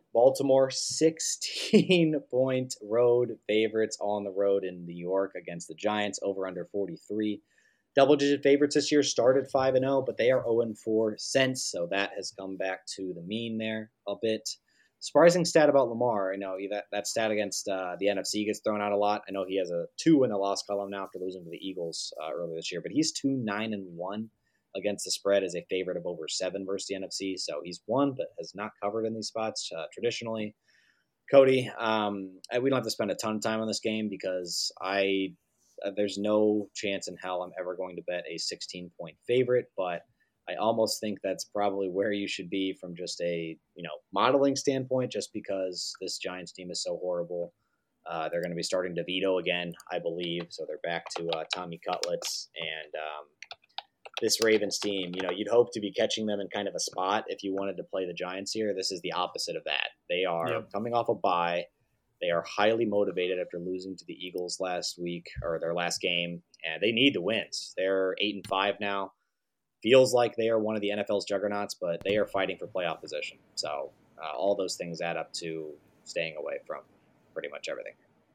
Baltimore, sixteen-point road favorites on the road in New York against the Giants, over under forty-three. Double-digit favorites this year, started five and oh, but they are oh and four since, so that has come back to the mean there a bit. Surprising stat about Lamar, I know that, that stat against uh, the N F C gets thrown out a lot. I know he has a two in the loss column now after losing to the Eagles uh, earlier this year, but he's two nine and one against the spread as a favorite of over seven versus the N F C. So he's won, but has not covered in these spots uh, traditionally. Cody, um, I, we don't have to spend a ton of time on this game because I uh, there's no chance in hell I'm ever going to bet a sixteen-point favorite, but I almost think that's probably where you should be from just a you know modeling standpoint, just because this Giants team is so horrible. Uh, they're going to be starting DeVito again, I believe, so they're back to uh, Tommy Cutlets, and um, this Ravens team, you know, you'd hope to be catching them in kind of a spot if you wanted to play the Giants here. This is the opposite of that. They are yep. coming off a bye. They are highly motivated after losing to the Eagles last week, or their last game, and they need the wins. They're eight and five now. Feels like they are one of the N F L's juggernauts, but they are fighting for playoff position. So uh, all those things add up to staying away from pretty much everything.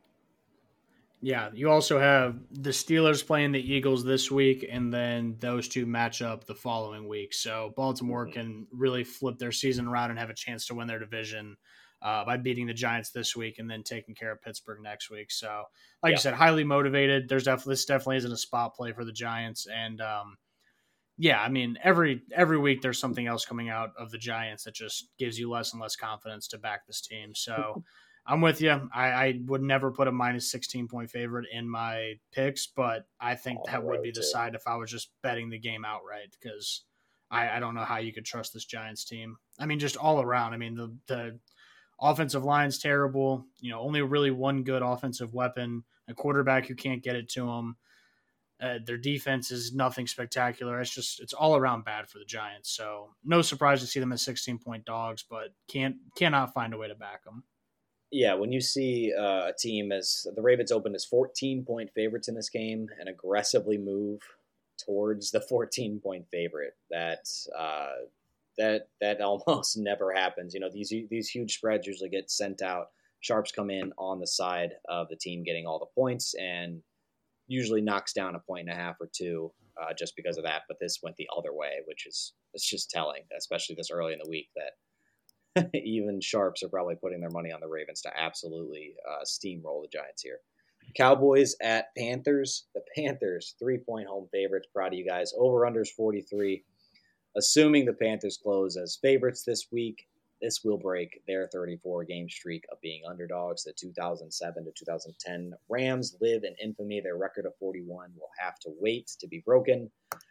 Yeah, you also have the Steelers playing the Eagles this week, and then those two match up the following week. So Baltimore mm-hmm. can really flip their season around and have a chance to win their division uh, by beating the Giants this week and then taking care of Pittsburgh next week. So, like yeah. you said, highly motivated. There's definitely this definitely isn't a spot play for the Giants, and um, yeah, I mean every every week there's something else coming out of the Giants that just gives you less and less confidence to back this team. So. I'm with you. I, I would never put a minus sixteen point favorite in my picks, but I think oh, that would be the too. side if I was just betting the game outright, because I, I don't know how you could trust this Giants team. I mean, just all around. I mean, the the offensive line's terrible. You know, only really one good offensive weapon, a quarterback who can't get it to them. Uh, their defense is nothing spectacular. It's just it's all around bad for the Giants. So no surprise to see them as sixteen point dogs, but can't cannot find a way to back them. Yeah, when you see uh, a team as the Ravens opened as fourteen-point favorites in this game and aggressively move towards the fourteen-point favorite, that uh, that that almost never happens. You know, these these huge spreads usually get sent out. Sharps come in on the side of the team getting all the points and usually knocks down a point and a half or two uh, just because of that. But this went the other way, which is it's just telling, especially this early in the week, that even sharps are probably putting their money on the Ravens to absolutely uh, steamroll the Giants here. Cowboys at Panthers. The Panthers, three-point home favorites. Proud of you guys. Over-unders forty-three. Assuming the Panthers close as favorites this week, this will break their thirty-four game streak of being underdogs. The two thousand seven to two thousand ten Rams live in infamy. Their record of forty-one will have to wait to be broken.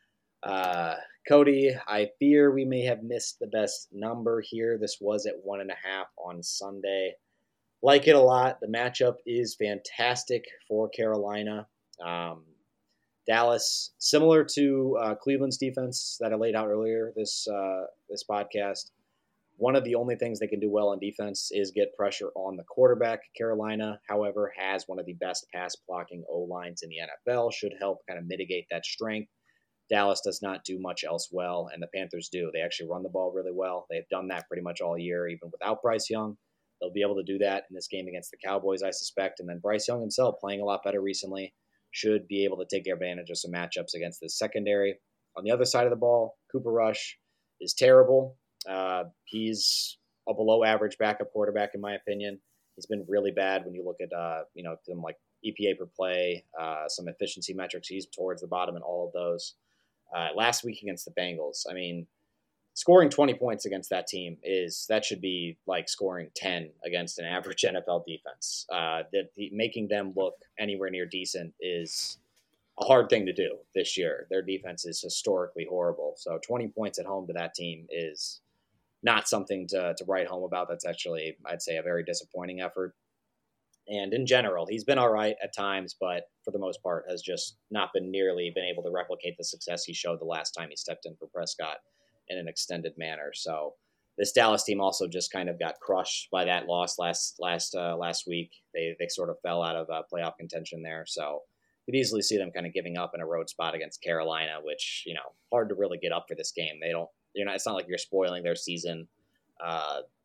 Uh, Cody, I fear we may have missed the best number here. This was at one and a half on Sunday. Like it a lot. The matchup is fantastic for Carolina. Um, Dallas, similar to uh, Cleveland's defense that I laid out earlier this uh, this podcast, one of the only things they can do well on defense is get pressure on the quarterback. Carolina, however, has one of the best pass blocking O-lines in the N F L, should help kind of mitigate that strength. Dallas does not do much else well, and the Panthers do. They actually run the ball really well. They've done that pretty much all year, even without Bryce Young. They'll be able to do that in this game against the Cowboys, I suspect. And then Bryce Young himself, playing a lot better recently, should be able to take advantage of some matchups against the secondary. On the other side of the ball, Cooper Rush is terrible. Uh, he's a below-average backup quarterback, in my opinion. He's been really bad when you look at, uh, you know, them like E P A per play, uh, some efficiency metrics. He's towards the bottom in all of those. Uh, last week against the Bengals, I mean, scoring twenty points against that team is that should be like scoring ten against an average N F L defense. Uh, that the, making them look anywhere near decent is a hard thing to do this year. Their defense is historically horrible. So twenty points at home to that team is not something to, to write home about. That's actually, I'd say, a very disappointing effort. And in general, he's been all right at times, but for the most part has just not been nearly been able to replicate the success he showed the last time he stepped in for Prescott in an extended manner. So this Dallas team also just kind of got crushed by that loss last last uh, last week. They they sort of fell out of uh, playoff contention there. So you could easily see them kind of giving up in a road spot against Carolina, which, you know, hard to really get up for this game. They don't, you know, it's not like you're spoiling their season. Uh,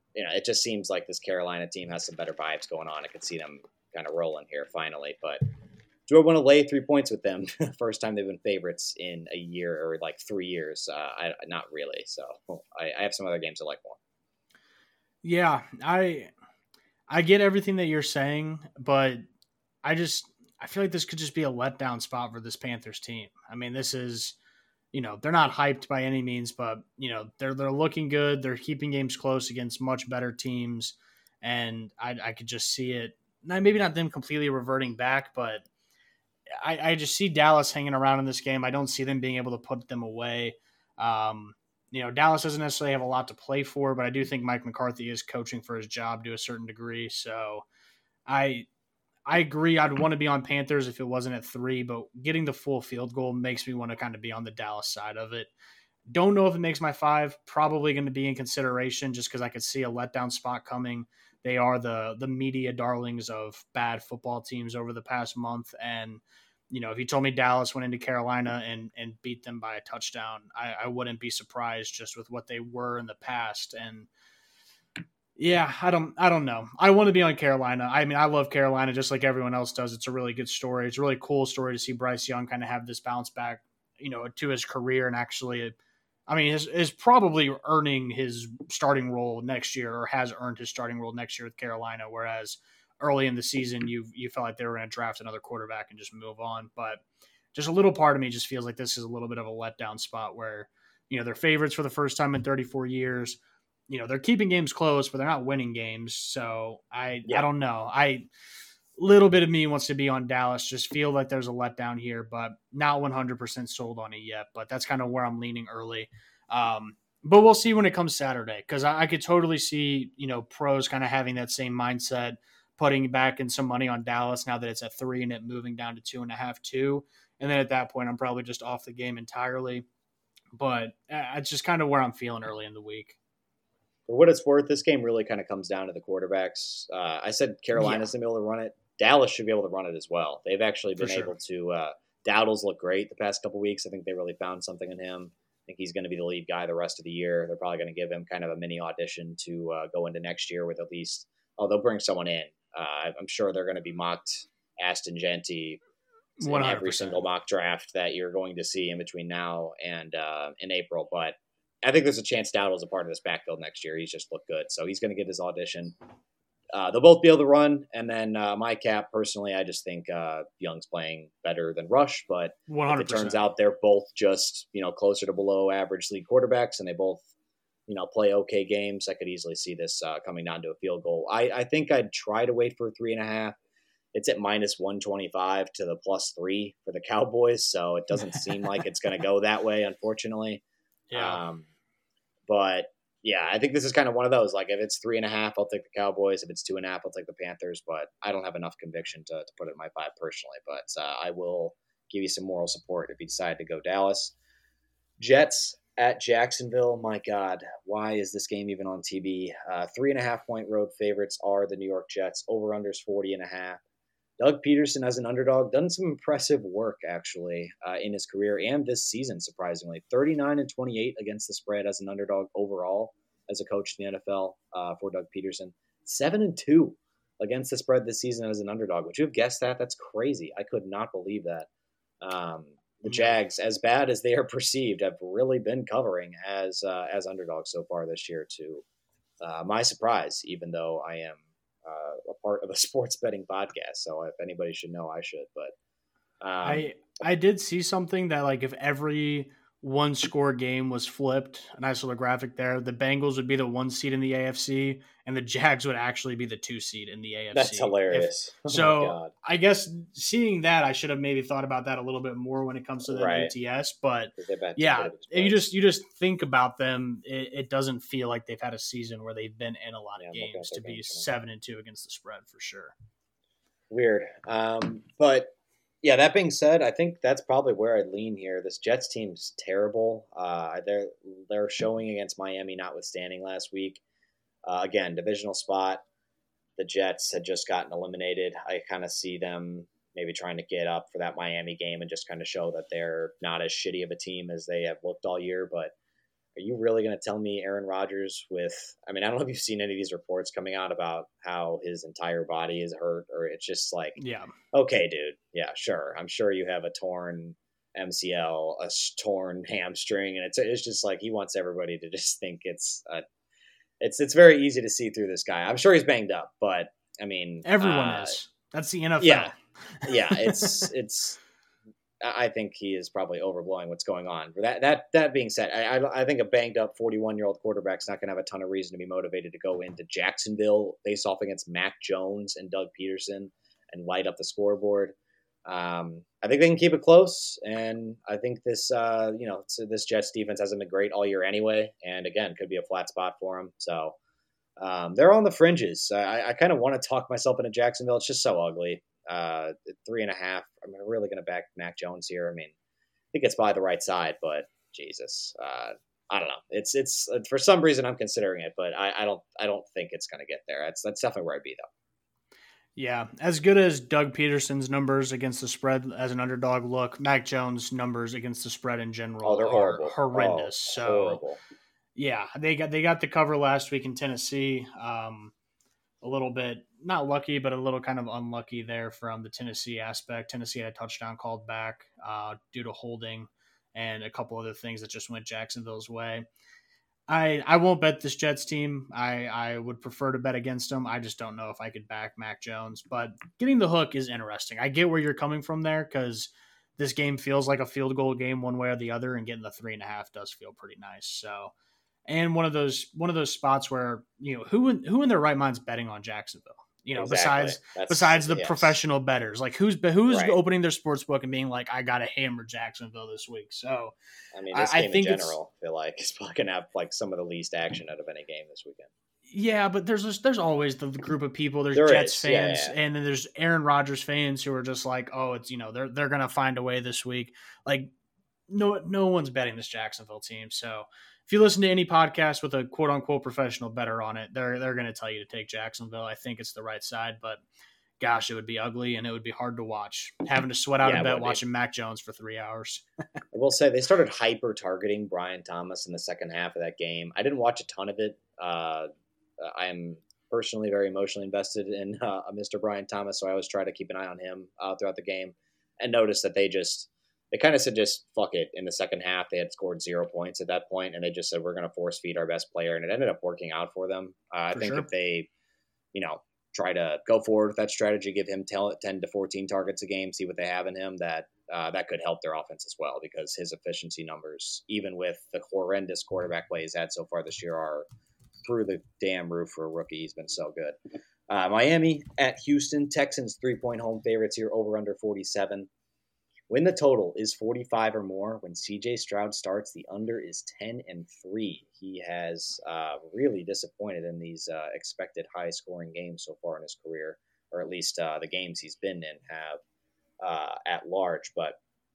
you know, it just seems like this Carolina team has some better vibes going on. I could see them kind of rolling here finally. But do I want to lay three points with them? First time they've been favorites in a year or like three years. Uh, I, not really. So I, I have some other games I like more. Yeah, I I get everything that you're saying, but I just I feel like this could just be a letdown spot for this Panthers team. I mean, this is, you know, they're not hyped by any means, but you know, they're they're looking good. They're keeping games close against much better teams, and I I could just see it. Maybe not them completely reverting back, but I, I just see Dallas hanging around in this game. I don't see them being able to put them away. Um, you know, Dallas doesn't necessarily have a lot to play for, but I do think Mike McCarthy is coaching for his job to a certain degree. So I I agree. I'd want to be on Panthers if it wasn't at three, but getting the full field goal makes me want to kind of be on the Dallas side of it. Don't know if it makes my five. Probably going to be in consideration just because I could see a letdown spot coming. They are the the media darlings of bad football teams over the past month. And, you know, if you told me Dallas went into Carolina and, and beat them by a touchdown, I, I wouldn't be surprised just with what they were in the past. And yeah, I don't I don't know. I want to be on Carolina. I mean, I love Carolina just like everyone else does. It's a really good story. It's a really cool story to see Bryce Young kind of have this bounce back, you know, to his career and actually – I mean, is is probably earning his starting role next year, or has earned his starting role next year with Carolina. Whereas early in the season, you you felt like they were going to draft another quarterback and just move on. But just a little part of me just feels like this is a little bit of a letdown spot where, you know, they're favorites for the first time in thirty-four years. You know, they're keeping games close, but they're not winning games. So I yeah. I don't know. I little bit of me wants to be on Dallas. Just feel like there's a letdown here, but not one hundred percent sold on it yet. But that's kind of where I'm leaning early. Um, but we'll see when it comes Saturday, because I, I could totally see, you know, pros kind of having that same mindset, putting back in some money on Dallas now that it's at three and it moving down to two and a half, two. And then at that point, I'm probably just off the game entirely. But uh, it's just kind of where I'm feeling early in the week. For what it's worth, this game really kind of comes down to the quarterbacks. Uh, I said Carolina's yeah. going to be able to run it. Dallas should be able to run it as well. They've actually been sure. able to uh, – Dowdle's looked great the past couple weeks. I think they really found something in him. I think he's going to be the lead guy the rest of the year. They're probably going to give him kind of a mini audition to uh, go into next year with at least – oh, they'll bring someone in. Uh, I'm sure they're going to be mocked Aston Genty in one hundred percent every single mock draft that you're going to see in between now and uh, in April. But I think there's a chance Dowdle's a part of this backfield next year. He's just looked good. So he's going to get his audition. Uh, they'll both be able to run. And then uh, my cap, personally, I just think uh, Young's playing better than Rush. But one hundred percent. If it turns out they're both just, you know, closer to below average league quarterbacks and they both, you know, play okay games, I could easily see this uh, coming down to a field goal. I, I think I'd try to wait for three and a half. It's at minus one twenty-five to the plus three for the Cowboys. So it doesn't seem like it's going to go that way, unfortunately. Yeah. Um, but yeah, I think this is kind of one of those. Like, if it's three and a half, I'll take the Cowboys. If it's two and a half, I'll take the Panthers. But I don't have enough conviction to, to put it in my five personally. But uh, I will give you some moral support if you decide to go Dallas. Jets at Jacksonville. My God, why is this game even on T V? Uh, three and a half point road favorites are the New York Jets. Over-unders forty and a half. Doug Peterson as an underdog done some impressive work actually uh, in his career and this season, surprisingly. thirty-nine and twenty-eight against the spread as an underdog overall as a coach in the N F L uh, for Doug Peterson. seven and two against the spread this season as an underdog. Would you have guessed that? That's crazy. I could not believe that. Um, the Jags, as bad as they are perceived, have really been covering as uh, as underdogs so far this year to uh, my surprise, even though I am Uh, a part of a sports betting podcast, so if anybody should know, I should. But um, I I did see something that, like, if every one score game was flipped, a nice little graphic there, the Bengals would be the one seed in the A F C, and the Jags would actually be the two seed in the A F C. That's hilarious. If, so oh I guess seeing that, I should have maybe thought about that a little bit more when it comes to the right. A T S. But yeah, you just you just think about them, it, it doesn't feel like they've had a season where they've been in a lot of yeah, games to be seven and two against the spread for sure. Weird, um, but. Yeah, that being said, I think that's probably where I'd lean here. This Jets team's terrible. Uh, they're they're showing against Miami, notwithstanding last week. Uh, again, divisional spot. The Jets had just gotten eliminated. I kind of see them maybe trying to get up for that Miami game and just kind of show that they're not as shitty of a team as they have looked all year. But are you really going to tell me Aaron Rodgers with, I mean, I don't know if you've seen any of these reports coming out about how his entire body is hurt, or it's just like, Yeah. okay, dude. Yeah, sure. I'm sure you have a torn M C L, a torn hamstring. And it's, it's just like, he wants everybody to just think it's, a, it's, it's very easy to see through this guy. I'm sure he's banged up, but I mean, everyone uh, is. That's the N F L. Yeah. Yeah. It's, it's, I think he is probably overblowing what's going on. That that that being said, I I, I think a banged up forty-one year old quarterback's not going to have a ton of reason to be motivated to go into Jacksonville, face off against Mac Jones and Doug Peterson, and light up the scoreboard. Um, I think they can keep it close, and I think this uh, you know this Jets defense hasn't been great all year anyway, and again could be a flat spot for them. So um, they're on the fringes. I, I kind of want to talk myself into Jacksonville. It's just so ugly. Uh, three and a half. I'm really going to back Mac Jones here. I mean, I think it's by the right side, but Jesus, uh, I don't know. It's it's for some reason I'm considering it, but I, I don't I don't think it's going to get there. That's that's definitely where I'd be though. Yeah, as good as Doug Peterson's numbers against the spread as an underdog look, Mac Jones' numbers against the spread in general oh, they're are horrible. horrendous. Oh, so horrible. Yeah, they got they got the cover last week in Tennessee. Um, a little bit not lucky, but a little kind of unlucky there from the Tennessee aspect. Tennessee had a touchdown called back uh, due to holding and a couple other things that just went Jacksonville's way. I I won't bet this Jets team. I, I would prefer to bet against them. I just don't know if I could back Mac Jones. But getting the hook is interesting. I get where you're coming from there because this game feels like a field goal game one way or the other, and getting the three and a half does feel pretty nice. So. And one of those one of those spots where, you know, who in, who in their right mind's betting on Jacksonville? You know, exactly. besides That's, besides the yes. professional bettors, like who's who's right. opening their sports book and being like, I got to hammer Jacksonville this week. So, I mean, this I, game I think in general, I feel like is probably gonna have like some of the least action out of any game this weekend. Yeah, but there's just, there's always the, the group of people. There's there Jets is. fans, yeah, yeah. and then there's Aaron Rodgers fans who are just like, oh, it's you know they're they're gonna find a way this week. Like, no no one's betting this Jacksonville team, so. If you listen to any podcast with a quote unquote professional bettor on it, they're they're going to tell you to take Jacksonville. I think it's the right side, but gosh, it would be ugly and it would be hard to watch. Having to sweat out yeah, a bet watching be. Mac Jones for three hours. I will say they started hyper targeting Brian Thomas in the second half of that game. I didn't watch a ton of it. Uh, I'm personally very emotionally invested in uh, Mister Brian Thomas, so I always try to keep an eye on him uh, throughout the game, and notice that they just. They kind of said just fuck it in the second half. They had scored zero points at that point, and they just said we're going to force feed our best player, and it ended up working out for them. Uh, I for think sure. if they, you know, try to go forward with that strategy, give him ten to fourteen targets a game, see what they have in him, that uh, that could help their offense as well because his efficiency numbers, even with the horrendous quarterback play he's had so far this year, are through the damn roof for a rookie. He's been so good. Uh, Miami at Houston. Texans three-point home favorites here, over under forty-seven. When the total is forty-five or more, when C J Stroud starts, the under is ten and three. He has uh, really disappointed in these uh, expected high-scoring games so far in his career, or at least uh, the games he's been in have uh, at large. But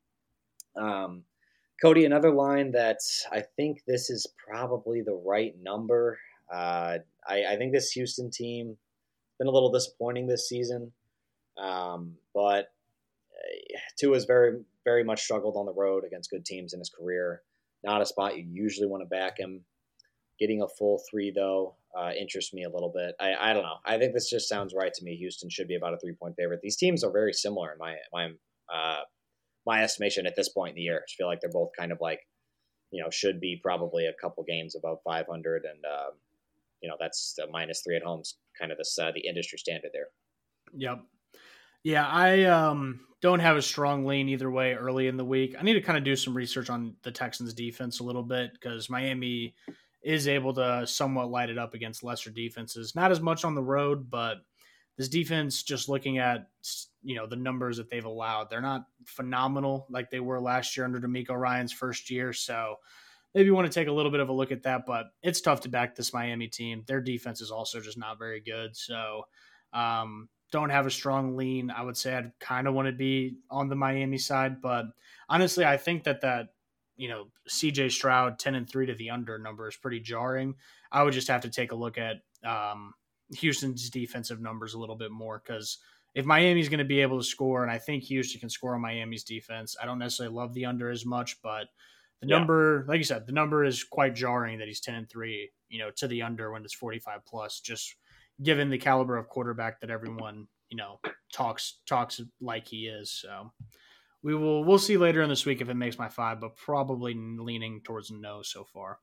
um, Cody, another line that I think this is probably the right number. Uh, I, I think this Houston team has been a little disappointing this season, um, but Tua's very, very much struggled on the road against good teams in his career. Not a spot you usually want to back him. Getting a full three, though, uh, interests me a little bit. I, I don't know. I think this just sounds right to me. Houston should be about a three-point favorite. These teams are very similar in my my uh, my estimation at this point in the year. I feel like they're both kind of like, you know, should be probably a couple games above five hundred, and um, you know that's the minus three at home's kind of the uh, the industry standard there. Yep. Yeah, I um, don't have a strong lean either way early in the week. I need to kind of do some research on the Texans defense a little bit because Miami is able to somewhat light it up against lesser defenses. Not as much on the road, but this defense, just looking at, you know, the numbers that they've allowed, they're not phenomenal like they were last year under DeMeco Ryans' first year. So maybe you want to take a little bit of a look at that, but it's tough to back this Miami team. Their defense is also just not very good. So, um, don't have a strong lean. I would say I'd kind of want to be on the Miami side, but honestly, I think that that, you know, C J Stroud ten and three to the under number is pretty jarring. I would just have to take a look at um, Houston's defensive numbers a little bit more because if Miami's going to be able to score, and I think Houston can score on Miami's defense, I don't necessarily love the under as much, but The Yeah. number, like you said, the number is quite jarring that he's ten and three, you know, to the under when it's forty-five plus, just given the caliber of quarterback that everyone, you know, talks talks like he is. So we will we'll see later in this week if it makes my five, but probably leaning towards no so far.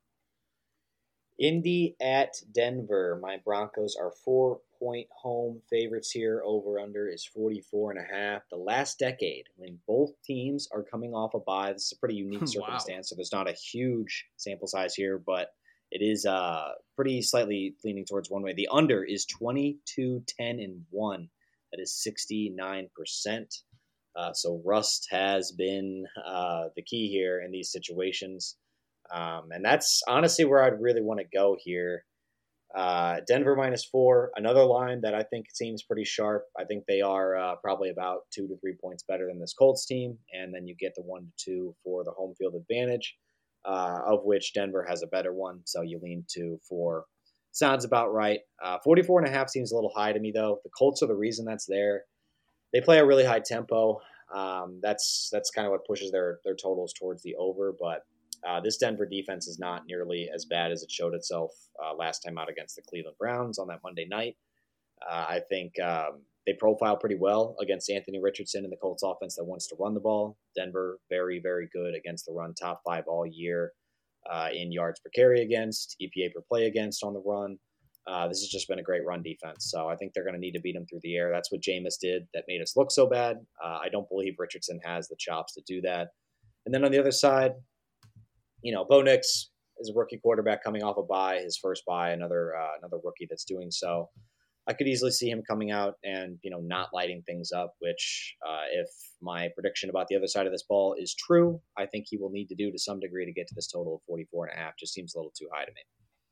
Indy at Denver. My Broncos are four-point home favorites here. Over-under is forty-four and a half. The last decade, when both teams are coming off a bye, this is a pretty unique circumstance, wow. So there's not a huge sample size here, but it is uh, pretty slightly leaning towards one way. The under is twenty-two, ten, and one. That is sixty-nine percent. Uh, so rust has been uh, the key here in these situations. Um, and that's honestly where I'd really want to go here. Uh, Denver minus four, another line that I think seems pretty sharp. I think they are uh, probably about two to three points better than this Colts team. And then you get the one to two for the home field advantage, uh, of which Denver has a better one. So you lean to four. Sounds about right. Uh, forty-four and a half seems a little high to me, though. The Colts are the reason that's there. They play a really high tempo. Um, that's that's kind of what pushes their their totals towards the over. But uh, this Denver defense is not nearly as bad as it showed itself uh, last time out against the Cleveland Browns on that Monday night. Uh, I think um, they profile pretty well against Anthony Richardson and the Colts offense that wants to run the ball. Denver, very, very good against the run, top five all year uh, in yards per carry against, E P A per play against on the run. Uh, this has just been a great run defense. So I think they're going to need to beat them through the air. That's what Jameis did that made us look so bad. Uh, I don't believe Richardson has the chops to do that. And then on the other side, you know, Bo Nix is a rookie quarterback coming off a bye, his first bye, another uh, another rookie that's doing so. I could easily see him coming out and, you know, not lighting things up, which uh, if my prediction about the other side of this ball is true, I think he will need to do to some degree to get to this total of forty-four and a half. Just seems a little too high to me.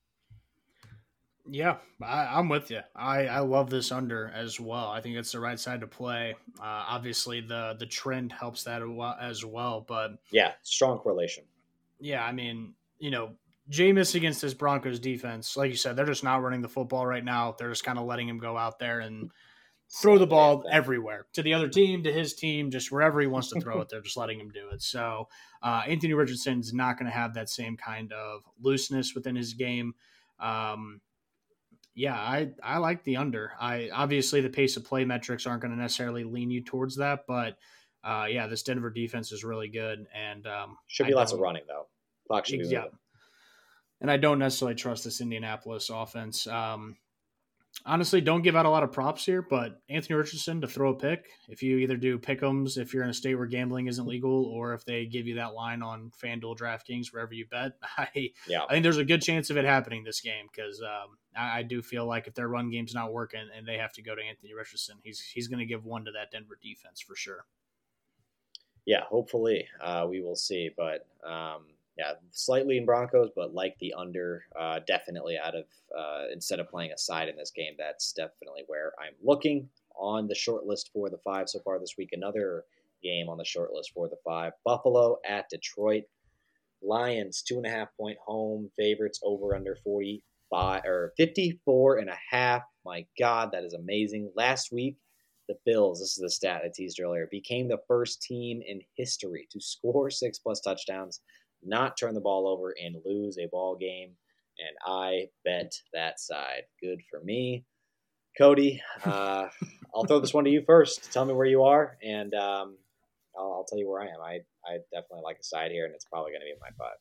Yeah, I, I'm with you. I, I love this under as well. I think it's the right side to play. Uh, obviously, the the trend helps that as well. But yeah, strong correlation. Yeah, I mean, you know, Jameis against this Broncos defense, like you said, they're just not running the football right now. They're just kind of letting him go out there and throw the ball everywhere to the other team, to his team, just wherever he wants to throw it. They're just letting him do it. So uh, Anthony Richardson's not going to have that same kind of looseness within his game. Um, Yeah, I, I like the under. I obviously the pace of play metrics aren't going to necessarily lean you towards that, but uh, yeah, this Denver defense is really good, and um, should be I lots of running though. Clock should be yeah, and I don't necessarily trust this Indianapolis offense. Um, honestly, don't give out a lot of props here, but Anthony Richardson to throw a pick. If you either do pick'ems, if you're in a state where gambling isn't legal, or if they give you that line on FanDuel, DraftKings, wherever you bet, I yeah. I think there's a good chance of it happening this game because um, I, I do feel like if their run game's not working and they have to go to Anthony Richardson, he's he's going to give one to that Denver defense for sure. Yeah, hopefully uh, we will see, but um, yeah, slightly in Broncos, but like the under, uh, definitely out of uh, instead of playing a side in this game, that's definitely where I'm looking on the short list for the five so far this week. Another game on the short list for the five: Buffalo at Detroit. Lions two and a half point home favorites, over under forty-five or fifty-four and a half. My God, that is amazing. Last week, the Bills, this is the stat I teased earlier, became the first team in history to score six plus touchdowns, not turn the ball over, and lose a ball game. And I bet that side. Good for me. Cody, uh, I'll throw this one to you first. Tell me where you are, and um, I'll, I'll tell you where I am. I, I definitely like a side here, and it's probably going to be my five.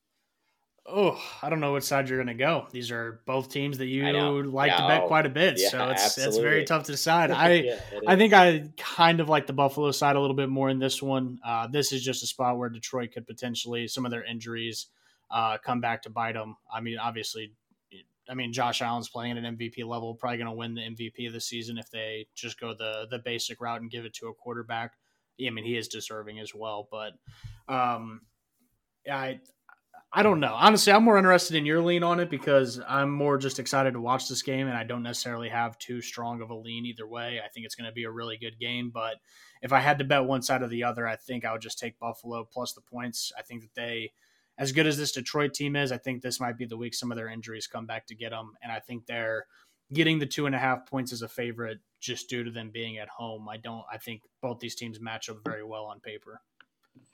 Oh, I don't know which side you're going to go. These are both teams that you like yeah, to bet quite a bit, yeah, so it's absolutely. it's very tough to decide. I yeah, I think I kind of like the Buffalo side a little bit more in this one. Uh, this is just a spot where Detroit could potentially, some of their injuries, uh, come back to bite them. I mean, obviously, I mean Josh Allen's playing at an M V P level, probably going to win the M V P of the season if they just go the the basic route and give it to a quarterback. I mean, he is deserving as well, but um, I. I don't know. Honestly, I'm more interested in your lean on it because I'm more just excited to watch this game, and I don't necessarily have too strong of a lean either way. I think it's going to be a really good game, but if I had to bet one side or the other, I think I would just take Buffalo plus the points. I think that they, as good as this Detroit team is, I think this might be the week some of their injuries come back to get them, and I think they're getting the two and a half points as a favorite just due to them being at home. I don't. I think both these teams match up very well on paper.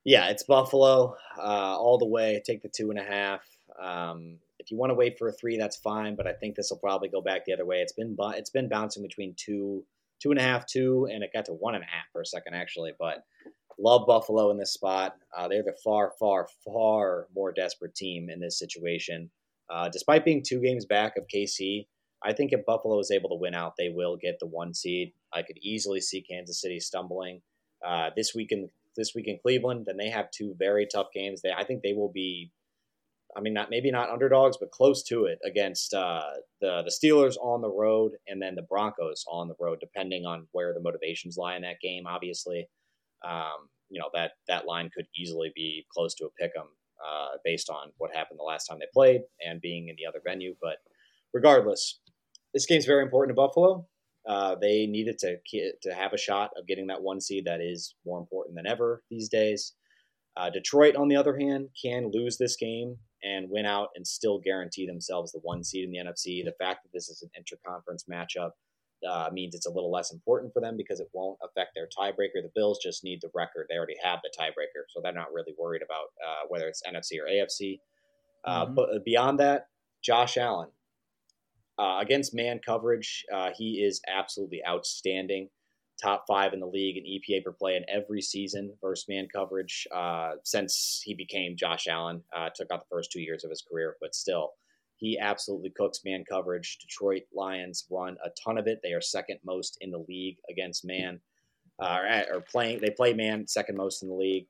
Yeah, it's Buffalo uh, all the way. Take the two and a half. Um, if you want to wait for a three, that's fine. But I think this will probably go back the other way. It's been it's been bouncing between two, two and a half, two, and it got to one and a half for a second actually. But love Buffalo in this spot. Uh, they're the far, far, far more desperate team in this situation. Uh, despite being two games back of K C, I think if Buffalo is able to win out, they will get the one seed. I could easily see Kansas City stumbling uh, this week in this week in Cleveland. Then they have two very tough games. They, I think they will be. I mean, not maybe not underdogs, but close to it against uh, the the Steelers on the road, and then the Broncos on the road, depending on where the motivations lie in that game. Obviously, um, you know that that line could easily be close to a pick 'em uh, based on what happened the last time they played and being in the other venue. But regardless, this game's very important to Buffalo. Uh, they needed to to have a shot of getting that one seed. That is more important than ever these days. Uh, Detroit, on the other hand, can lose this game and win out and still guarantee themselves the one seed in the N F C. The fact that this is an interconference matchup uh, means it's a little less important for them because it won't affect their tiebreaker. The Bills just need the record. They already have the tiebreaker, so they're not really worried about uh, whether it's N F C or A F C. Uh, Mm-hmm. But beyond that, Josh Allen. Uh, against man coverage, uh, he is absolutely outstanding. Top five in the league in E P A per play in every season versus man coverage uh, since he became Josh Allen. Uh, took out the first two years of his career, but still, he absolutely cooks man coverage. Detroit Lions run a ton of it. They are second most in the league against man, uh, or, or playing. They play man second most in the league.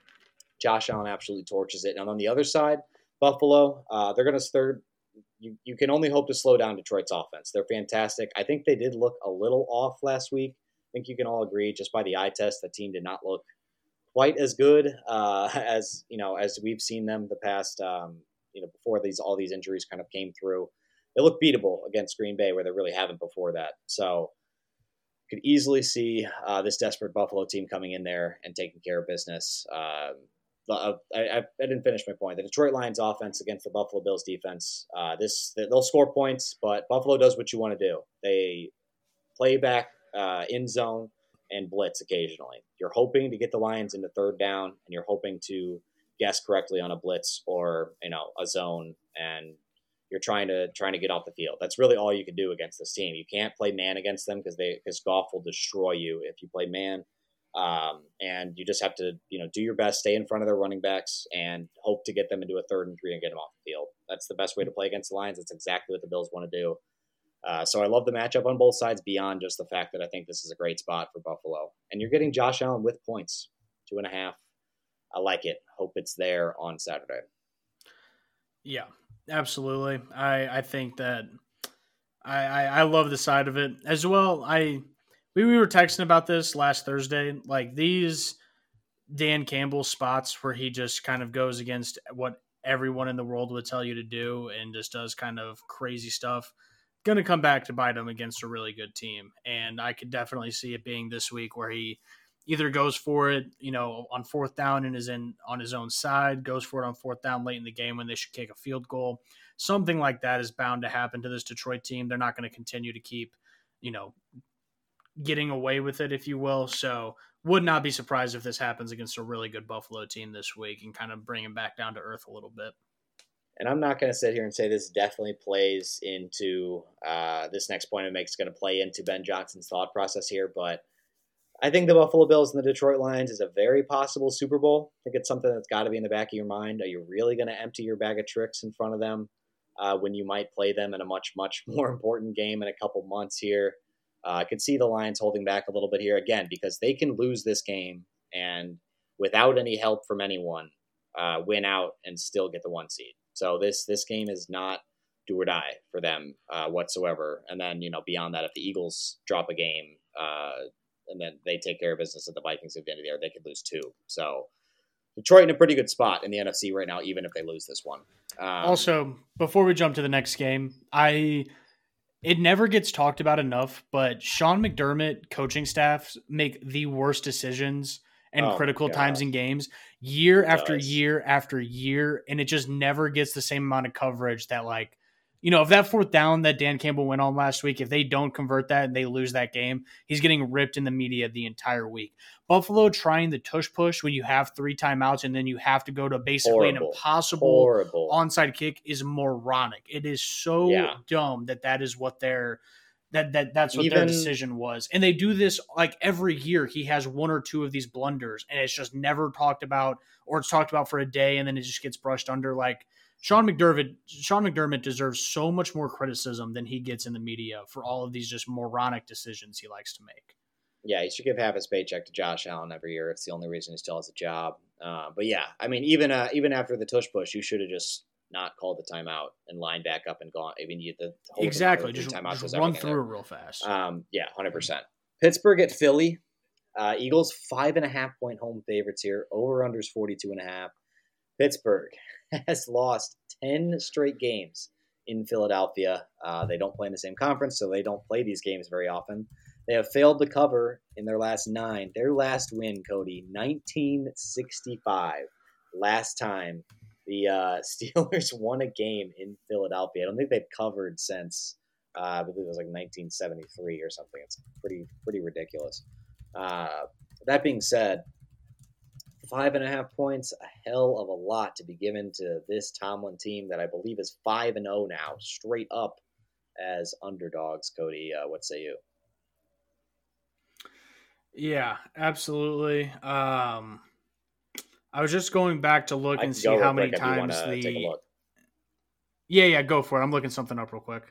Josh Allen absolutely torches it. And on the other side, Buffalo, uh, they're going to third. You, you can only hope to slow down Detroit's offense. They're fantastic. I think they did look a little off last week. I think you can all agree just by the eye test, the team did not look quite as good uh, as you know as we've seen them the past um, you know before these all these injuries kind of came through. They look beatable against Green Bay where they really haven't before that. So could easily see uh, this desperate Buffalo team coming in there and taking care of business. Um, I, I, I didn't finish my point. The Detroit Lions offense against the Buffalo Bills defense. Uh, this they'll score points, but Buffalo does what you want to do. They play back uh, in zone and blitz occasionally. You're hoping to get the Lions into third down, and you're hoping to guess correctly on a blitz or you know a zone, and you're trying to trying to get off the field. That's really all you can do against this team. You can't play man against them because they because Goff will destroy you if you play man. Um, and you just have to, you know, do your best, stay in front of their running backs, and hope to get them into a third and three and get them off the field. That's the best way to play against the Lions. That's exactly what the Bills want to do. Uh, so I love the matchup on both sides beyond just the fact that I think this is a great spot for Buffalo. And you're getting Josh Allen with points, two and a half. I like it. Hope it's there on Saturday. Yeah, absolutely. I, I think that I, I, I love the side of it as well. I we, we were texting about this last Thursday. Like these Dan Campbell spots where he just kind of goes against what everyone in the world would tell you to do and just does kind of crazy stuff. Going to come back to bite him against a really good team. And I could definitely see it being this week where he either goes for it, you know, on fourth down and is in on his own side, goes for it on fourth down late in the game when they should kick a field goal. Something like that is bound to happen to this Detroit team. They're not going to continue to keep, you know, getting away with it, if you will. So would not be surprised if this happens against a really good Buffalo team this week and kind of bring him back down to earth a little bit. And I'm not going to sit here and say this definitely plays into uh, this next point it makes going to play into Ben Johnson's thought process here, but I think the Buffalo Bills and the Detroit Lions is a very possible Super Bowl. I think it's something that's got to be in the back of your mind. Are you really going to empty your bag of tricks in front of them uh, when you might play them in a much, much more important game in a couple months here? Uh, I could see the Lions holding back a little bit here, again, because they can lose this game and without any help from anyone, uh, win out and still get the one seed. So this this game is not do or die for them uh, whatsoever. And then, you know, beyond that, if the Eagles drop a game uh, and then they take care of business at the Vikings at the end of the year, they could lose two. So Detroit in a pretty good spot in the N F C right now, even if they lose this one. Um, also, before we jump to the next game, I it never gets talked about enough, but Sean McDermott coaching staffs make the worst decisions and oh critical times in games year after year after year, and it just never gets the same amount of coverage that like You know, if that fourth down that Dan Campbell went on last week, if they don't convert that and they lose that game, he's getting ripped in the media the entire week. Buffalo trying the tush push when you have three timeouts and then you have to go to basically Horrible. an impossible Horrible. onside kick is moronic. It is so yeah. dumb that that is what they're that that that's what Even, their decision was. And they do this like every year. He has one or two of these blunders and it's just never talked about, or it's talked about for a day and then it just gets brushed under. Like Sean McDermott, Sean McDermott deserves so much more criticism than he gets in the media for all of these just moronic decisions he likes to make. Yeah, he should give half his paycheck to Josh Allen every year. It's the only reason he still has a job. Uh, but yeah, I mean, even uh, even after the tush push, you should have just not called the timeout and lined back up and gone. I mean, you the exactly just, just run through there. real fast. Um, yeah, one hundred percent. Pittsburgh at Philly. Uh, Eagles five and a half point home favorites here. Over unders forty-two and a half. Pittsburgh has lost ten straight games in Philadelphia. Uh, they don't play in the same conference, so they don't play these games very often. They have failed to cover in their last nine. Their last win, Cody, nineteen sixty-five. Last time the uh, Steelers won a game in Philadelphia. I don't think they've covered since, uh, I believe it was like nineteen seventy-three or something. It's pretty pretty ridiculous. Uh, that being said, five and a half points, a hell of a lot to be given to this Tomlin team that I believe is five and zero now, straight up as underdogs. Cody, uh, what say you? Yeah, absolutely. Um, I was just going back to look and see how many times the. Yeah, yeah, go for it. I'm looking something up real quick.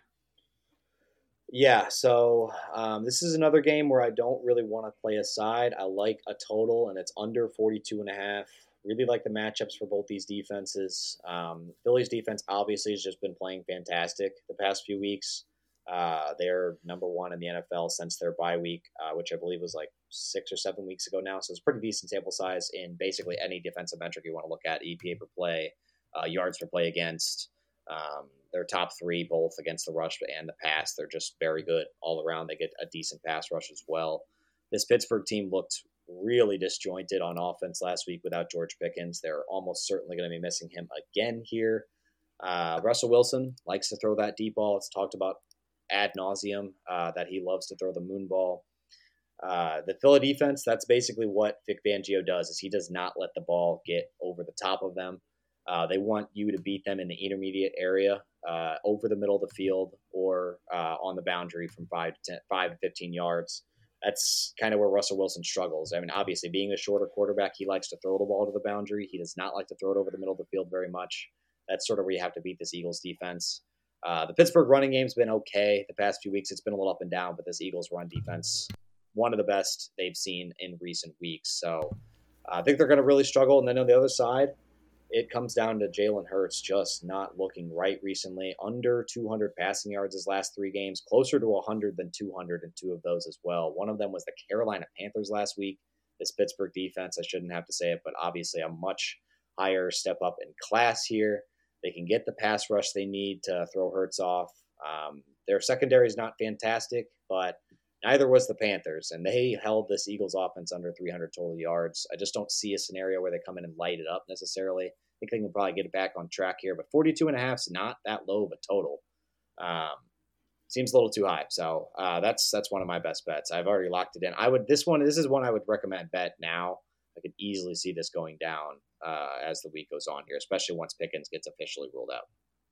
Yeah, so um, this is another game where I don't really want to play a side. I like a total, and it's under forty-two and a half. Really like the matchups for both these defenses. Um, Philly's defense obviously has just been playing fantastic the past few weeks. Uh, they're number one in the N F L since their bye week, uh, which I believe was like six or seven weeks ago now. So it's a pretty decent sample size in basically any defensive metric you want to look at: E P A per play, uh, yards per play against. Um, they're top three both against the rush and the pass. They're just very good all around. They get a decent pass rush as well. This Pittsburgh team looked really disjointed on offense last week without George Pickens. They're almost certainly going to be missing him again here. Uh, Russell Wilson likes to throw that deep ball. It's talked about ad nauseum uh, that he loves to throw the moon ball. Uh, the Philly defense, that's basically what Vic Fangio does, is he does not let the ball get over the top of them. Uh, they want you to beat them in the intermediate area, uh, over the middle of the field, or uh, on the boundary from five to ten, five to fifteen yards. That's kind of where Russell Wilson struggles. I mean, obviously, being a shorter quarterback, he likes to throw the ball to the boundary. He does not like to throw it over the middle of the field very much. That's sort of where you have to beat this Eagles defense. Uh, the Pittsburgh running game's been okay the past few weeks. It's been a little up and down, but this Eagles run defense, one of the best they've seen in recent weeks. So uh, I think they're going to really struggle. And then on the other side, it comes down to Jalen Hurts just not looking right recently. Under two hundred passing yards his last three games, closer to one hundred than two hundred in two of those as well. One of them was the Carolina Panthers last week. This Pittsburgh defense, I shouldn't have to say it, but obviously a much higher step up in class here. They can get the pass rush they need to throw Hurts off. Um, their secondary is not fantastic, but neither was the Panthers, and they held this Eagles offense under three hundred total yards. I just don't see a scenario where they come in and light it up necessarily. I think they can probably get it back on track here, but forty-two and a half is not that low of a total. Um, seems a little too high. So uh, that's that's one of my best bets. I've already locked it in. I would this one. This is one I would recommend bet now. I could easily see this going down uh, as the week goes on here, especially once Pickens gets officially ruled out.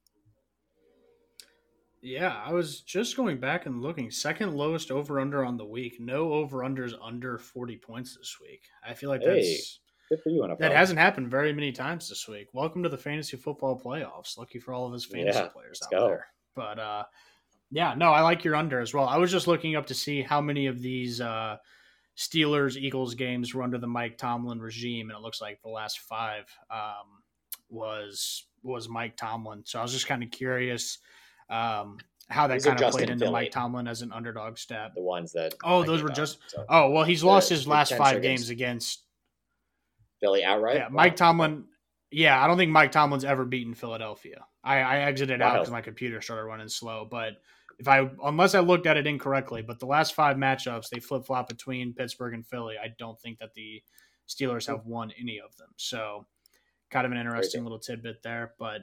Yeah, I was just going back and looking. Second lowest over-under on the week. No over-unders under forty points this week. I feel like hey, that's good for you, N F L. That hasn't happened very many times this week. Welcome to the fantasy football playoffs. Lucky for all of his fantasy yeah, players out go. there. But, uh, yeah, no, I like your under as well. I was just looking up to see how many of these uh, Steelers-Eagles games were under the Mike Tomlin regime, and it looks like the last five um, was was Mike Tomlin. So I was just kind of curious um, how that These kind of played in into Philly. Mike Tomlin as an underdog stat. The ones that oh, those were just so. oh well, he's the, lost his last five games against Philly outright. Yeah, wow. Mike Tomlin. Yeah, I don't think Mike Tomlin's ever beaten Philadelphia. I, I exited wow. out because my computer started running slow. But if I unless I looked at it incorrectly, but the last five matchups they flip flop between Pittsburgh and Philly. I don't think that the Steelers have won any of them. So kind of an interesting little tidbit there, but.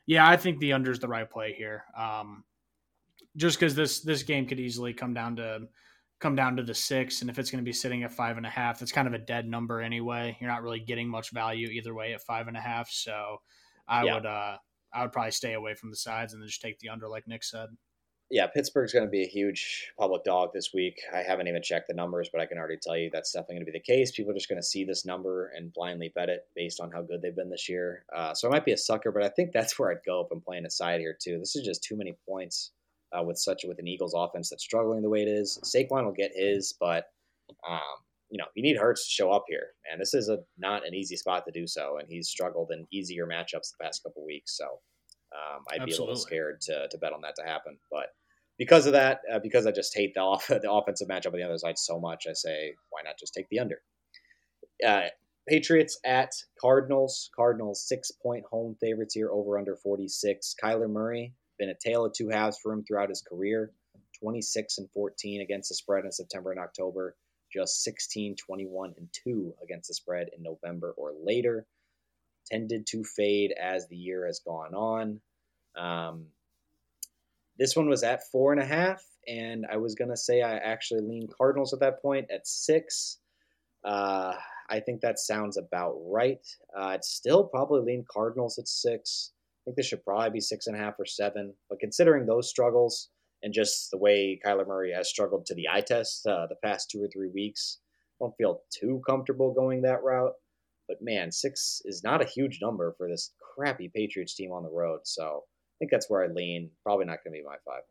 Yeah, I think the under is the right play here. Um, just because this this game could easily come down to come down to the six, and if it's going to be sitting at five and a half, that's kind of a dead number anyway. You're not really getting much value either way at five and a half. So I Yeah. would uh, I would probably stay away from the sides and then just take the under, like Nick said. Yeah, Pittsburgh's going to be a huge public dog this week. I haven't even checked the numbers, but I can already tell you that's definitely going to be the case. People are just going to see this number and blindly bet it based on how good they've been this year. Uh, so I might be a sucker, but I think that's where I'd go if I'm playing a side here too. This is just too many points uh, with such with an Eagles offense that's struggling the way it is. Saquon will get his, but um, you know you need Hurts to show up here, and this is a not an easy spot to do so, and he's struggled in easier matchups the past couple weeks. So um, I'd be Absolutely. a little scared to to bet on that to happen, but. Because of that, uh, because I just hate the off- the offensive matchup on the other side so much, I say, why not just take the under? Uh, Patriots at Cardinals. Cardinals six-point home favorites here, over under forty-six. Kyler Murray, been a tale of two halves for him throughout his career. twenty-six and fourteen against the spread in September and October. Just sixteen, twenty-one, and two against the spread in November or later. Tended to fade as the year has gone on. Um, This one was at four and a half, and I was going to say I actually leaned Cardinals at that point at six. Uh, I think that sounds about right. Uh, I'd still probably lean Cardinals at six. I think this should probably be six and a half or seven. But considering those struggles and just the way Kyler Murray has struggled to the eye test uh, the past two or three weeks, I don't feel too comfortable going that route. But man, six is not a huge number for this crappy Patriots team on the road. So I think that's where I lean. Probably not going to be my five.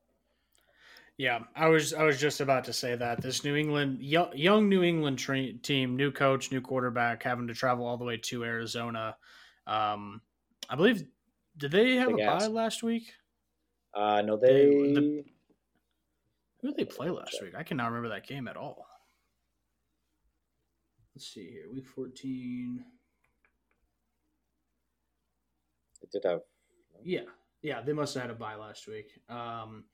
Yeah, I was I was just about to say that this New England young, young New England tra- team, new coach, new quarterback, having to travel all the way to Arizona. Um, I believe did they have Big a bye ass. last week? Uh, no, They they. the, who did they play last week? I cannot remember that game at all. Let's see here, week fourteen. They did have. Yeah, yeah, they must have had a bye last week. Um,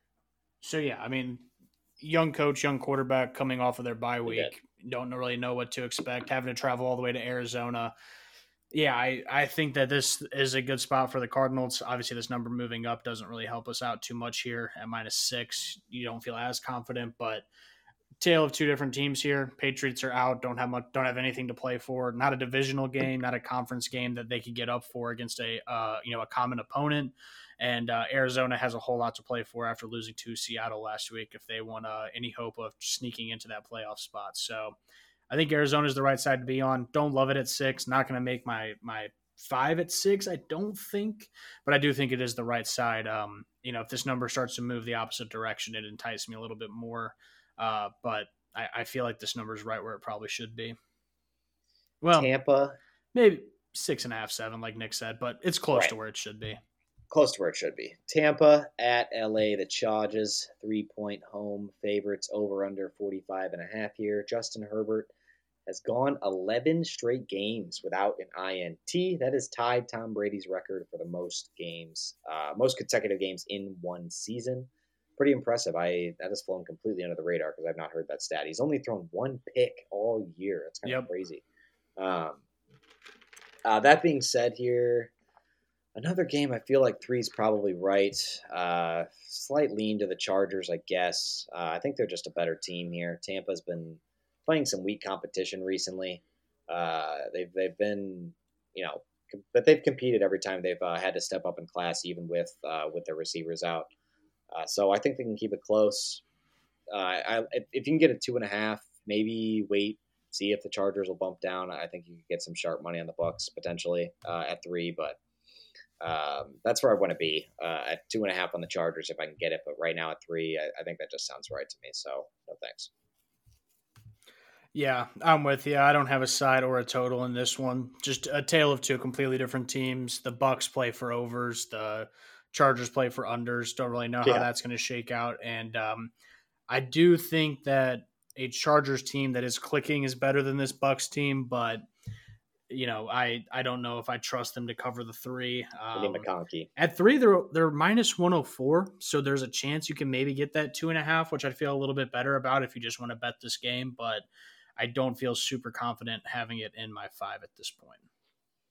so yeah, I mean, young coach, young quarterback coming off of their bye week, don't really know what to expect, having to travel all the way to Arizona. Yeah, I, I think that this is a good spot for the Cardinals. Obviously, this number moving up doesn't really help us out too much here at minus six. You don't feel as confident, but tale of two different teams here. Patriots are out, don't have much, don't have anything to play for. Not a divisional game, not a conference game that they could get up for against a uh, you know a common opponent. And uh, Arizona has a whole lot to play for after losing to Seattle last week if they want uh, any hope of sneaking into that playoff spot. So I think Arizona is the right side to be on. Don't love it at six. Not going to make my my five at six, I don't think, but I do think it is the right side. Um, you know, if this number starts to move the opposite direction, it entices me a little bit more. Uh, but I, I feel like this number is right where it probably should be. Well, Tampa. Maybe six and a half, seven, like Nick said, but it's close Right. to where it should be. Close to where it should be. Tampa at L A, the Chargers, three-point home favorites, over under forty-five and a half here. Justin Herbert has gone eleven straight games without an I N T. That has tied Tom Brady's record for the most games, uh, most consecutive games in one season. Pretty impressive. I that has flown completely under the radar because I've not heard that stat. He's only thrown one pick all year. That's kind Yep. of crazy. Um, uh, that being said, here another game. I feel like three is probably right. Uh, slight lean to the Chargers, I guess. Uh, I think they're just a better team here. Tampa's been playing some weak competition recently. Uh, they've they've been, you know, but they've competed every time they've uh, had to step up in class, even with uh, with their receivers out. Uh, so I think they can keep it close. Uh, I, if, if you can get a two and a half, maybe wait, see if the Chargers will bump down. I think you could get some sharp money on the Bucks potentially uh, at three, but um, that's where I want to be uh, at two and a half on the Chargers if I can get it. But right now at three, I, I think that just sounds right to me. So no thanks. Yeah, I'm with you. I don't have a side or a total in this one. Just a tale of two completely different teams. The Bucks play for overs. The Chargers play for unders. Don't really know how Yeah. that's going to shake out. And um, I do think that a Chargers team that is clicking is better than this Bucks team, but you know, I, I don't know if I trust them to cover the three. Um, McConkey. at three, they're they're minus one oh four, so there's a chance you can maybe get that two and a half, which I'd feel a little bit better about if you just want to bet this game. But I don't feel super confident having it in my five at this point.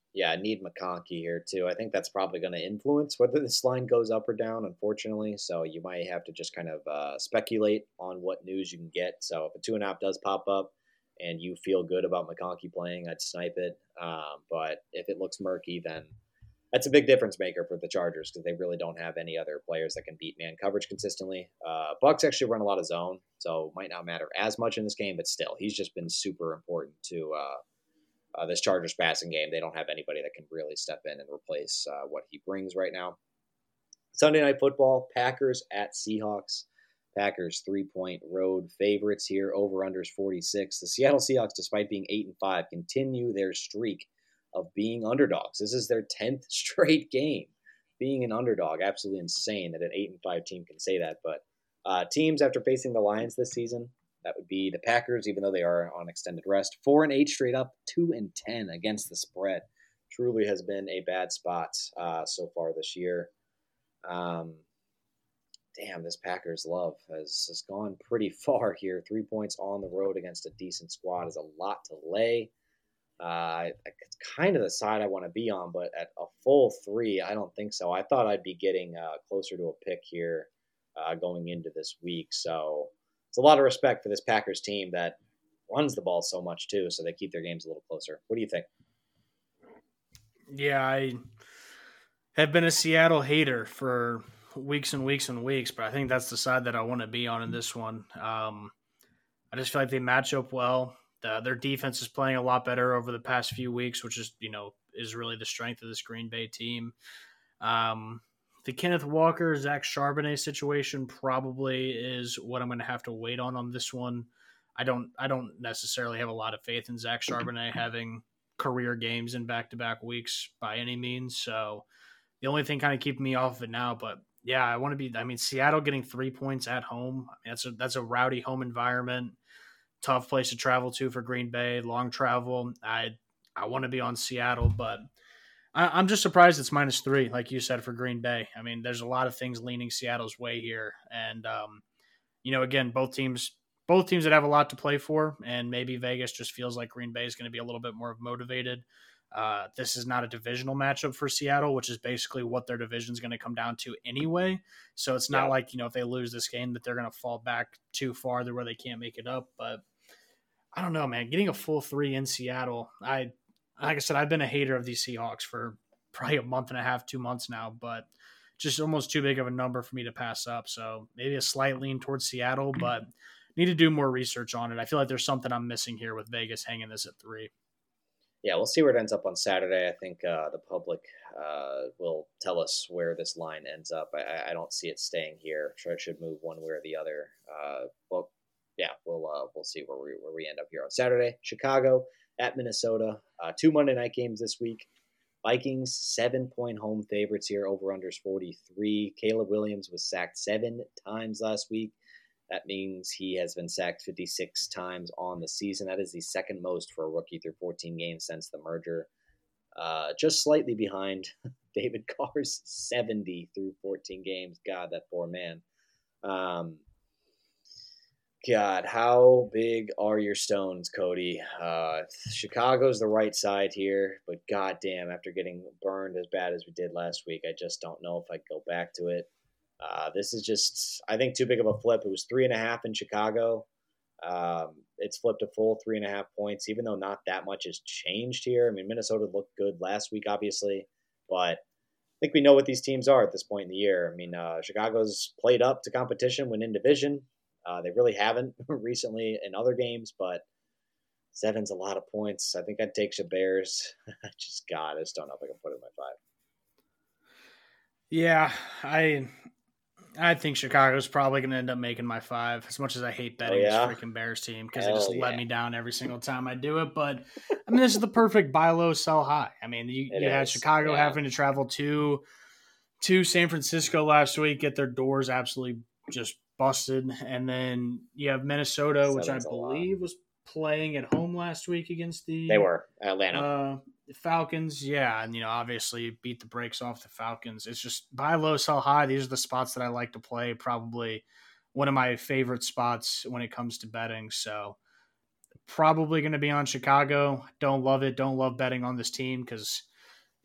Yeah, I need McConkey here too. I think that's probably going to influence whether this line goes up or down, unfortunately. So you might have to just kind of uh, speculate on what news you can get. So if a two and a half does pop up and you feel good about McConkey playing, I'd snipe it. Um, but if it looks murky, then that's a big difference maker for the Chargers because they really don't have any other players that can beat man coverage consistently. Uh, Bucks actually run a lot of zone, so it might not matter as much in this game, but still, he's just been super important to uh, uh, this Chargers passing game. They don't have anybody that can really step in and replace uh, what he brings right now. Sunday Night Football, Packers at Seahawks. Packers three-point road favorites here, over-unders forty-six. The Seattle Seahawks, despite being eight and five, continue their streak of being underdogs. This is their tenth straight game being an underdog. Absolutely insane that an eight and five team can say that. But uh, teams after facing the Lions this season, that would be the Packers, even though they are on extended rest. Four and eight straight up, two and ten against the spread. Truly has been a bad spot uh, so far this year. Um, damn, this Packers love has, has gone pretty far here. Three points on the road against a decent squad is a lot to lay. Uh, it's kind of the side I want to be on, but at a full three, I don't think so. I thought I'd be getting uh, closer to a pick here uh, going into this week. So it's a lot of respect for this Packers team that runs the ball so much too, so they keep their games a little closer. What do you think? Yeah, I have been a Seattle hater for weeks and weeks and weeks, but I think that's the side that I want to be on in this one. Um, I just feel like they match up well. The, their defense is playing a lot better over the past few weeks, which is, you know, is really the strength of this Green Bay team. Um, the Kenneth Walker, Zach Charbonnet situation probably is what I'm going to have to wait on on this one. I don't, I don't necessarily have a lot of faith in Zach Charbonnet having career games in back-to-back weeks by any means. So the only thing kind of keeping me off of it now, but yeah, I want to be, I mean, Seattle getting three points at home. I mean, that's a, that's a rowdy home environment. Tough place to travel to for Green Bay, long travel. I I want to be on Seattle, but I, I'm just surprised it's minus three, like you said, for Green Bay. I mean, there's a lot of things leaning Seattle's way here, and um, you know, again, both teams, both teams that have a lot to play for, and maybe Vegas just feels like Green Bay is going to be a little bit more motivated. Uh, this is not a divisional matchup for Seattle, which is basically what their division is going to come down to anyway. So it's not yeah. like, you know, if they lose this game that they're going to fall back too far to where they can't make it up. But I don't know, man. Getting a full three in Seattle, I like I said, I've been a hater of these Seahawks for probably a month and a half, two months now, but just almost too big of a number for me to pass up. So maybe a slight lean towards Seattle, but need to do more research on it. I feel like there's something I'm missing here with Vegas hanging this at three. Yeah, we'll see where it ends up on Saturday. I think uh, the public uh, will tell us where this line ends up. I, I don't see it staying here. Sure, it should move one way or the other. Uh, well, yeah, we'll uh, we'll see where we where we end up here on Saturday. Chicago at Minnesota. Uh, two Monday night games this week. Vikings seven point home favorites here. Over unders forty-three. Caleb Williams was sacked seven times last week. That means he has been sacked fifty-six times on the season. That is the second most for a rookie through fourteen games since the merger. Uh, just slightly behind David Carr's seventy through fourteen games. God, that poor man. Um, God, how big are your stones, Cody? Uh, Chicago's the right side here, but goddamn, after getting burned as bad as we did last week, I just don't know if I'd go back to it. Uh, this is just, I think, too big of a flip. It was three and a half in Chicago. Um, it's flipped a full three and a half points, even though not that much has changed here. I mean, Minnesota looked good last week, obviously, but I think we know what these teams are at this point in the year. I mean, uh, Chicago's played up to competition when in division. Uh, they really haven't recently in other games, but seven's a lot of points. I think I'd take the Bears. just, God, I just don't know if I can put it in my five. Yeah, I... I think Chicago's probably going to end up making my five, as much as I hate betting oh, yeah? this freaking Bears team because they just yeah. let me down every single time I do it. But, I mean, this is the perfect buy low, sell high. I mean, you, you had Chicago yeah. having to travel to, to San Francisco last week, get their doors absolutely just busted. And then you have Minnesota, Seven's which I believe was playing at home last week against the – They were, Atlanta. Uh, The Falcons, yeah, and you know, obviously beat the brakes off the Falcons. It's just buy low, sell high. These are the spots that I like to play. Probably one of my favorite spots when it comes to betting. So probably going to be on Chicago. Don't love it. Don't love betting on this team because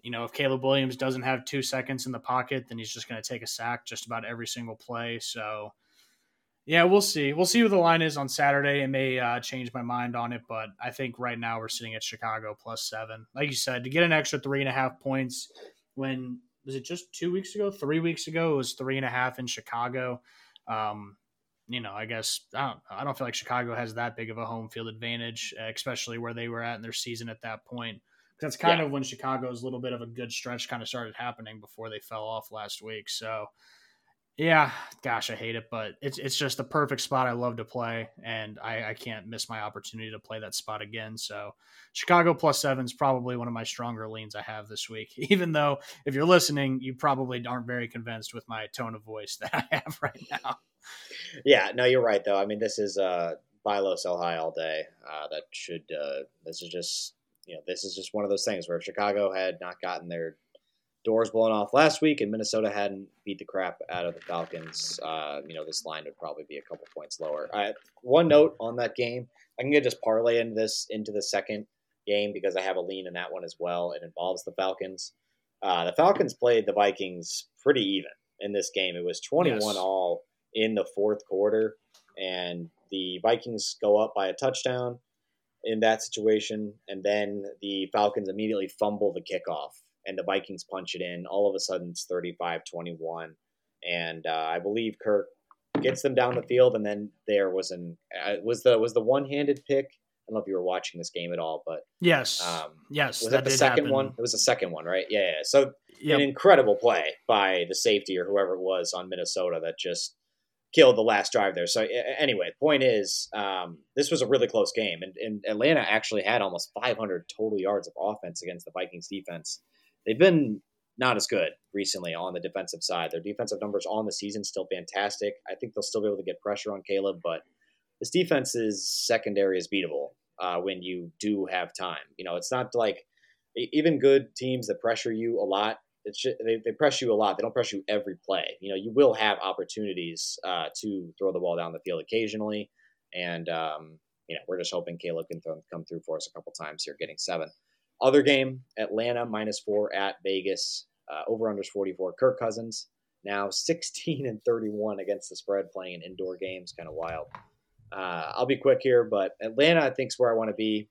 you know, if Caleb Williams doesn't have two seconds in the pocket, then he's just going to take a sack just about every single play. So, yeah, we'll see. We'll see what the line is on Saturday. It may uh, change my mind on it, but I think right now we're sitting at Chicago plus seven. Like you said, to get an extra three and a half points when – was it just two weeks ago, three weeks ago? It was three and a half in Chicago. Um, you know, I guess I don't, I don't feel like Chicago has that big of a home field advantage, especially where they were at in their season at that point. That's kind yeah. of when Chicago's little bit of a good stretch kind of started happening before they fell off last week. So, yeah, gosh, I hate it, but it's it's just the perfect spot I love to play, and I, I can't miss my opportunity to play that spot again. So Chicago plus seven is probably one of my stronger leans I have this week, even though if you're listening, you probably aren't very convinced with my tone of voice that I have right now. Yeah, no, you're right, though. I mean, this is uh, buy low, sell high all day. Uh, that should uh, – this is just – you know, this is just one of those things where Chicago had not gotten their – doors blown off last week, and Minnesota hadn't beat the crap out of the Falcons. Uh, you know, this line would probably be a couple points lower. Uh, one note on that game, I can get just parlay into this into the second game because I have a lean in that one as well. It involves the Falcons. Uh, the Falcons played the Vikings pretty even in this game. It was twenty-one yes. all in the fourth quarter, and the Vikings go up by a touchdown in that situation, and then the Falcons immediately fumble the kickoff. And the Vikings punch it in. All of a sudden, it's thirty-five twenty-one. And uh, I believe Kirk gets them down the field. And then there was an uh, was the was the one-handed pick. I don't know if you were watching this game at all, but yes, um, yes, was that that the did second happen. one? It was the second one, right? Yeah. yeah. So yep. an incredible play by the safety or whoever it was on Minnesota that just killed the last drive there. So anyway, point is, um, this was a really close game, and, and Atlanta actually had almost five hundred total yards of offense against the Vikings defense. They've been not as good recently on the defensive side. Their defensive numbers on the season still fantastic. I think they'll still be able to get pressure on Caleb, but this defense's secondary is beatable uh, when you do have time. You know, it's not like even good teams that pressure you a lot. It's just, they, they press you a lot. They don't press you every play. You know, you will have opportunities uh, to throw the ball down the field occasionally, and um, you know, we're just hoping Caleb can th- come through for us a couple times here, getting seven. Other game, Atlanta minus four at Vegas. Uh, over-unders forty-four. Kirk Cousins now sixteen and thirty-one against the spread playing in indoor games. Kind of wild. Uh, I'll be quick here, but Atlanta I think is where I want to be.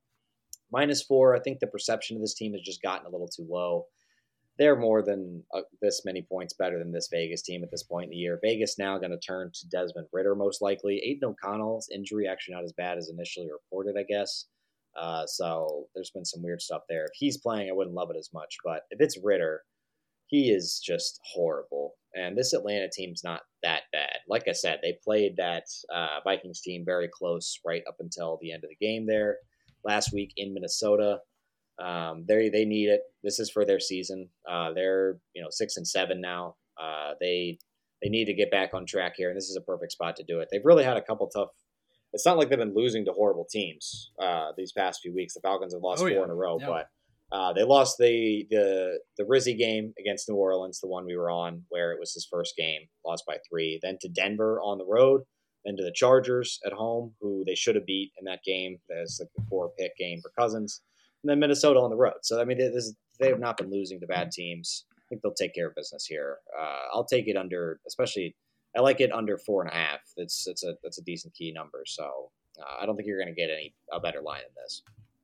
Minus four, I think the perception of this team has just gotten a little too low. They're more than uh, this many points better than this Vegas team at this point in the year. Vegas now going to turn to Desmond Ridder most likely. Aiden O'Connell's injury actually not as bad as initially reported, I guess. Uh, so there's been some weird stuff there. If he's playing, I wouldn't love it as much. But if it's Ridder, he is just horrible. And this Atlanta team's not that bad. Like I said, they played that uh, Vikings team very close right up until the end of the game there last week in Minnesota. Um, they they need it. This is for their season. Uh, they're you know six and seven now. Uh, they they need to get back on track here, and this is a perfect spot to do it. They've really had a couple tough. It's not like they've been losing to horrible teams uh, these past few weeks. The Falcons have lost oh, four yeah. in a row, yeah. but uh, they lost the the the Rizzy game against New Orleans, the one we were on, where it was his first game, lost by three. Then to Denver on the road, then to the Chargers at home, who they should have beat in that game. That's like the four pick game for Cousins, and then Minnesota on the road. So I mean, this, they have not been losing to bad teams. I think they'll take care of business here. Uh, I'll take it under, especially. I like it under four and a half. It's it's a that's a decent key number. So uh, I don't think you're going to get any a better line than this.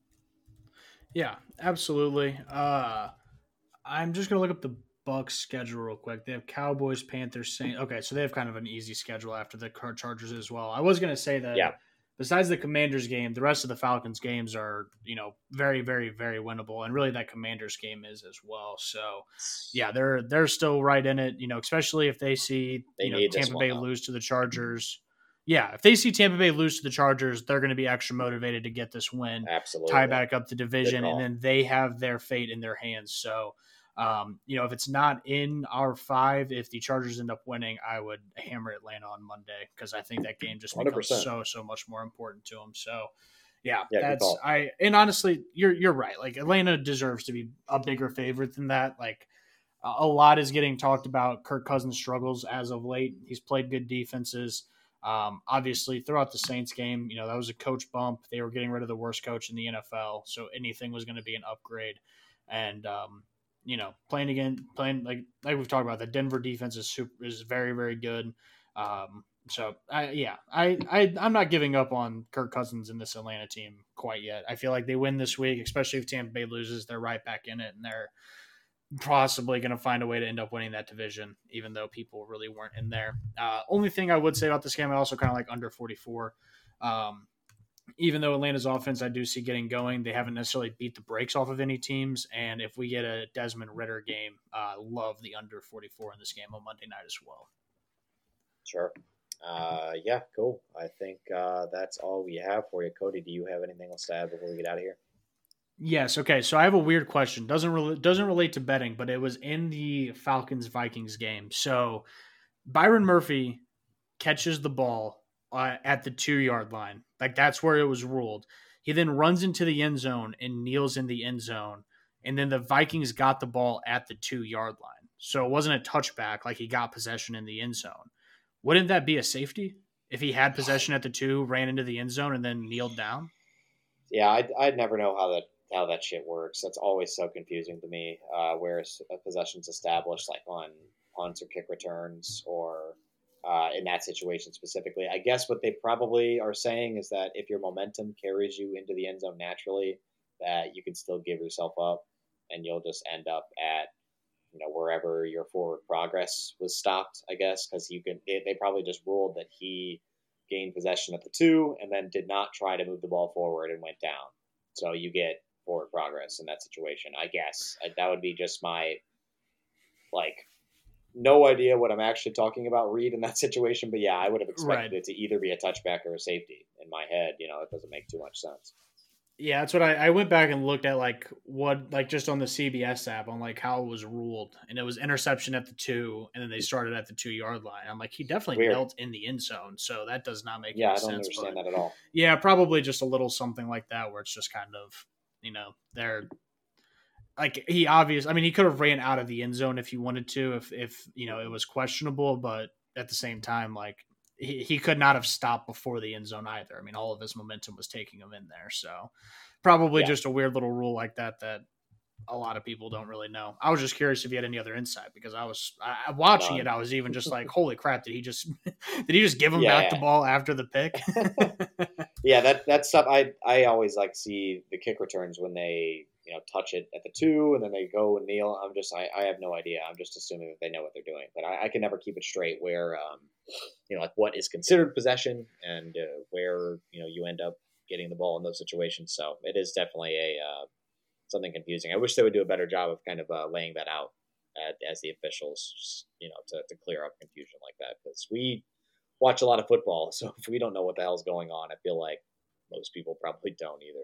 Yeah, absolutely. Uh, I'm just going to look up the Bucs schedule real quick. They have Cowboys, Panthers, Saints. Okay, so they have kind of an easy schedule after the Chargers as well. I was going to say that. Yeah. Besides the Commanders game, the rest of the Falcons games are, you know, very, very, very winnable, and really that Commanders game is as well. So, yeah, they're they're still right in it, you know, especially if they see they you know Tampa one, Bay though. lose to the Chargers. Yeah, if they see Tampa Bay lose to the Chargers, they're going to be extra motivated to get this win, absolutely tie back up the division, and then they have their fate in their hands. So. Um, you know, if it's not in our five, if the Chargers end up winning, I would hammer Atlanta on Monday because I think that game just becomes one hundred percent so so much more important to them. So, yeah, yeah that's I. And honestly, you're you're right. Like Atlanta deserves to be a bigger favorite than that. Like a lot is getting talked about Kirk Cousins' struggles as of late. He's played good defenses. Um, obviously, throughout the Saints game, you know that was a coach bump. They were getting rid of the worst coach in the N F L, so anything was going to be an upgrade. And um, you know, playing again, playing like like we've talked about, the Denver defense is super is very very good. Um, so I yeah, I I I'm not giving up on Kirk Cousins in this Atlanta team quite yet. I feel like they win this week, especially if Tampa Bay loses, they're right back in it, and they're possibly going to find a way to end up winning that division, even though people really weren't in there. Uh, only thing I would say about this game, I also kind of like under forty-four. Um, even though Atlanta's offense I do see getting going, they haven't necessarily beat the brakes off of any teams. And if we get a Desmond Ritter game, uh, love the under forty-four in this game on Monday night as well. Sure. Uh, yeah, cool. I think uh, that's all we have for you. Cody, do you have anything else to add before we get out of here? Yes. Okay. So I have a weird question. Doesn't really doesn't relate to betting, but it was in the Falcons Vikings game. So Byron Murphy catches the ball uh, at the two yard line. Like that's where it was ruled. He then runs into the end zone and kneels in the end zone. And then the Vikings got the ball at the two yard line. So it wasn't a touchback, like he got possession in the end zone. Wouldn't that be a safety if he had possession at the two, ran into the end zone, and then kneeled down? Yeah, I'd, I'd never know how that how that shit works. That's always so confusing to me. Uh, where a possession's established, like on punts or kick returns, or uh, in that situation specifically. I guess what they probably are saying is that if your momentum carries you into the end zone naturally, that you can still give yourself up, and you'll just end up at you know wherever your forward progress was stopped. I guess because you can. They, they probably just ruled that he gained possession at the two and then did not try to move the ball forward and went down. So you get forward progress in that situation, I guess. That would be just my, like, no idea what I'm actually talking about read in that situation. But yeah, I would have expected right. it to either be a touchback or a safety in my head. You know, it doesn't make too much sense. Yeah, that's what I, I went back and looked at, like, what, like, just on the C B S app on, like, how it was ruled. And it was interception at the two, and then they started at the two-yard line. I'm like, he definitely Weird. knelt in the end zone, so that does not make yeah, any sense. Yeah, I don't sense, understand but, that at all. Yeah, probably just a little something like that where it's just kind of, you know, they're, like, he obvious. I mean, he could have ran out of the end zone if he wanted to, if, if you know, it was questionable, but at the same time, like, he, he could not have stopped before the end zone either. I mean, all of his momentum was taking him in there, so probably yeah. just a weird little rule like that that a lot of people don't really know. I was just curious if you had any other insight because I was I, watching None. it. I was even just like, holy crap! Did he just did he just give him yeah, back yeah. the ball after the pick? yeah, that that's stuff. I I always like to see the kick returns when they you know touch it at the two and then they go and kneel. I'm just I, I have no idea. I'm just assuming that they know what they're doing, but I, I can never keep it straight where um you know like what is considered possession and uh, where you know you end up getting the ball in those situations. So it is definitely a uh, something confusing. I wish they would do a better job of kind of uh, laying that out at, as the officials, you know, to, to clear up confusion like that. Because we watch a lot of football, so if we don't know what the hell's going on, I feel like most people probably don't either.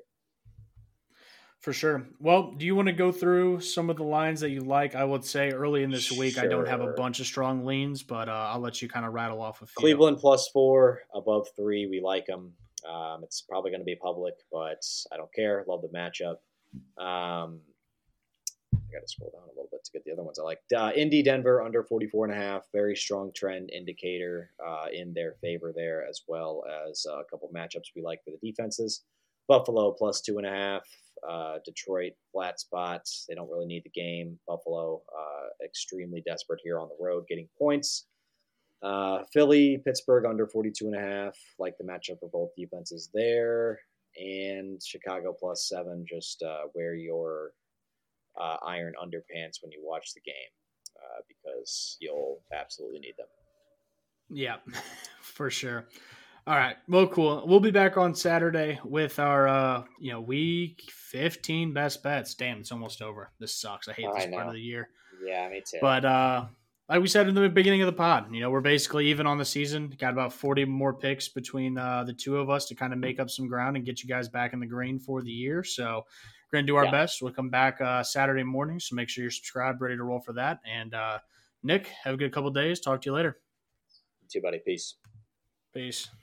For sure. Well, do you want to go through some of the lines that you like? I would say early in this week, sure. I don't have a bunch of strong leans, but uh, I'll let you kind of rattle off a few. Cleveland plus four, above three. We like them. Um, it's probably going to be public, but I don't care. Love the matchup. Um, I got to scroll down a little bit to get the other ones I like. Uh, Indy, Denver, under forty-four and a half. Very strong trend indicator uh, in their favor there, as well as uh, a couple of matchups we like for the defenses. Buffalo, plus two and a half. Uh, Detroit, flat spots. They don't really need the game. Buffalo, uh, extremely desperate here on the road, getting points. Uh, Philly, Pittsburgh under forty-two and a half. Like the matchup for both defenses there. And Chicago plus seven. Just uh, wear your uh, iron underpants when you watch the game uh, because you'll absolutely need them. Yeah, for sure. All right. Well, cool. We'll be back on Saturday with our, uh, you know, week fifteen best bets. Damn, it's almost over. This sucks. I hate this I part of the year. Yeah, me too. But, uh, like we said in the beginning of the pod, you know, we're basically even on the season. Got about forty more picks between uh, the two of us to kind of make up some ground and get you guys back in the green for the year. So we're going to do our yeah. best. We'll come back uh, Saturday morning. So make sure you're subscribed, ready to roll for that. And uh, Nick, have a good couple days. Talk to you later. You too, buddy. Peace. Peace.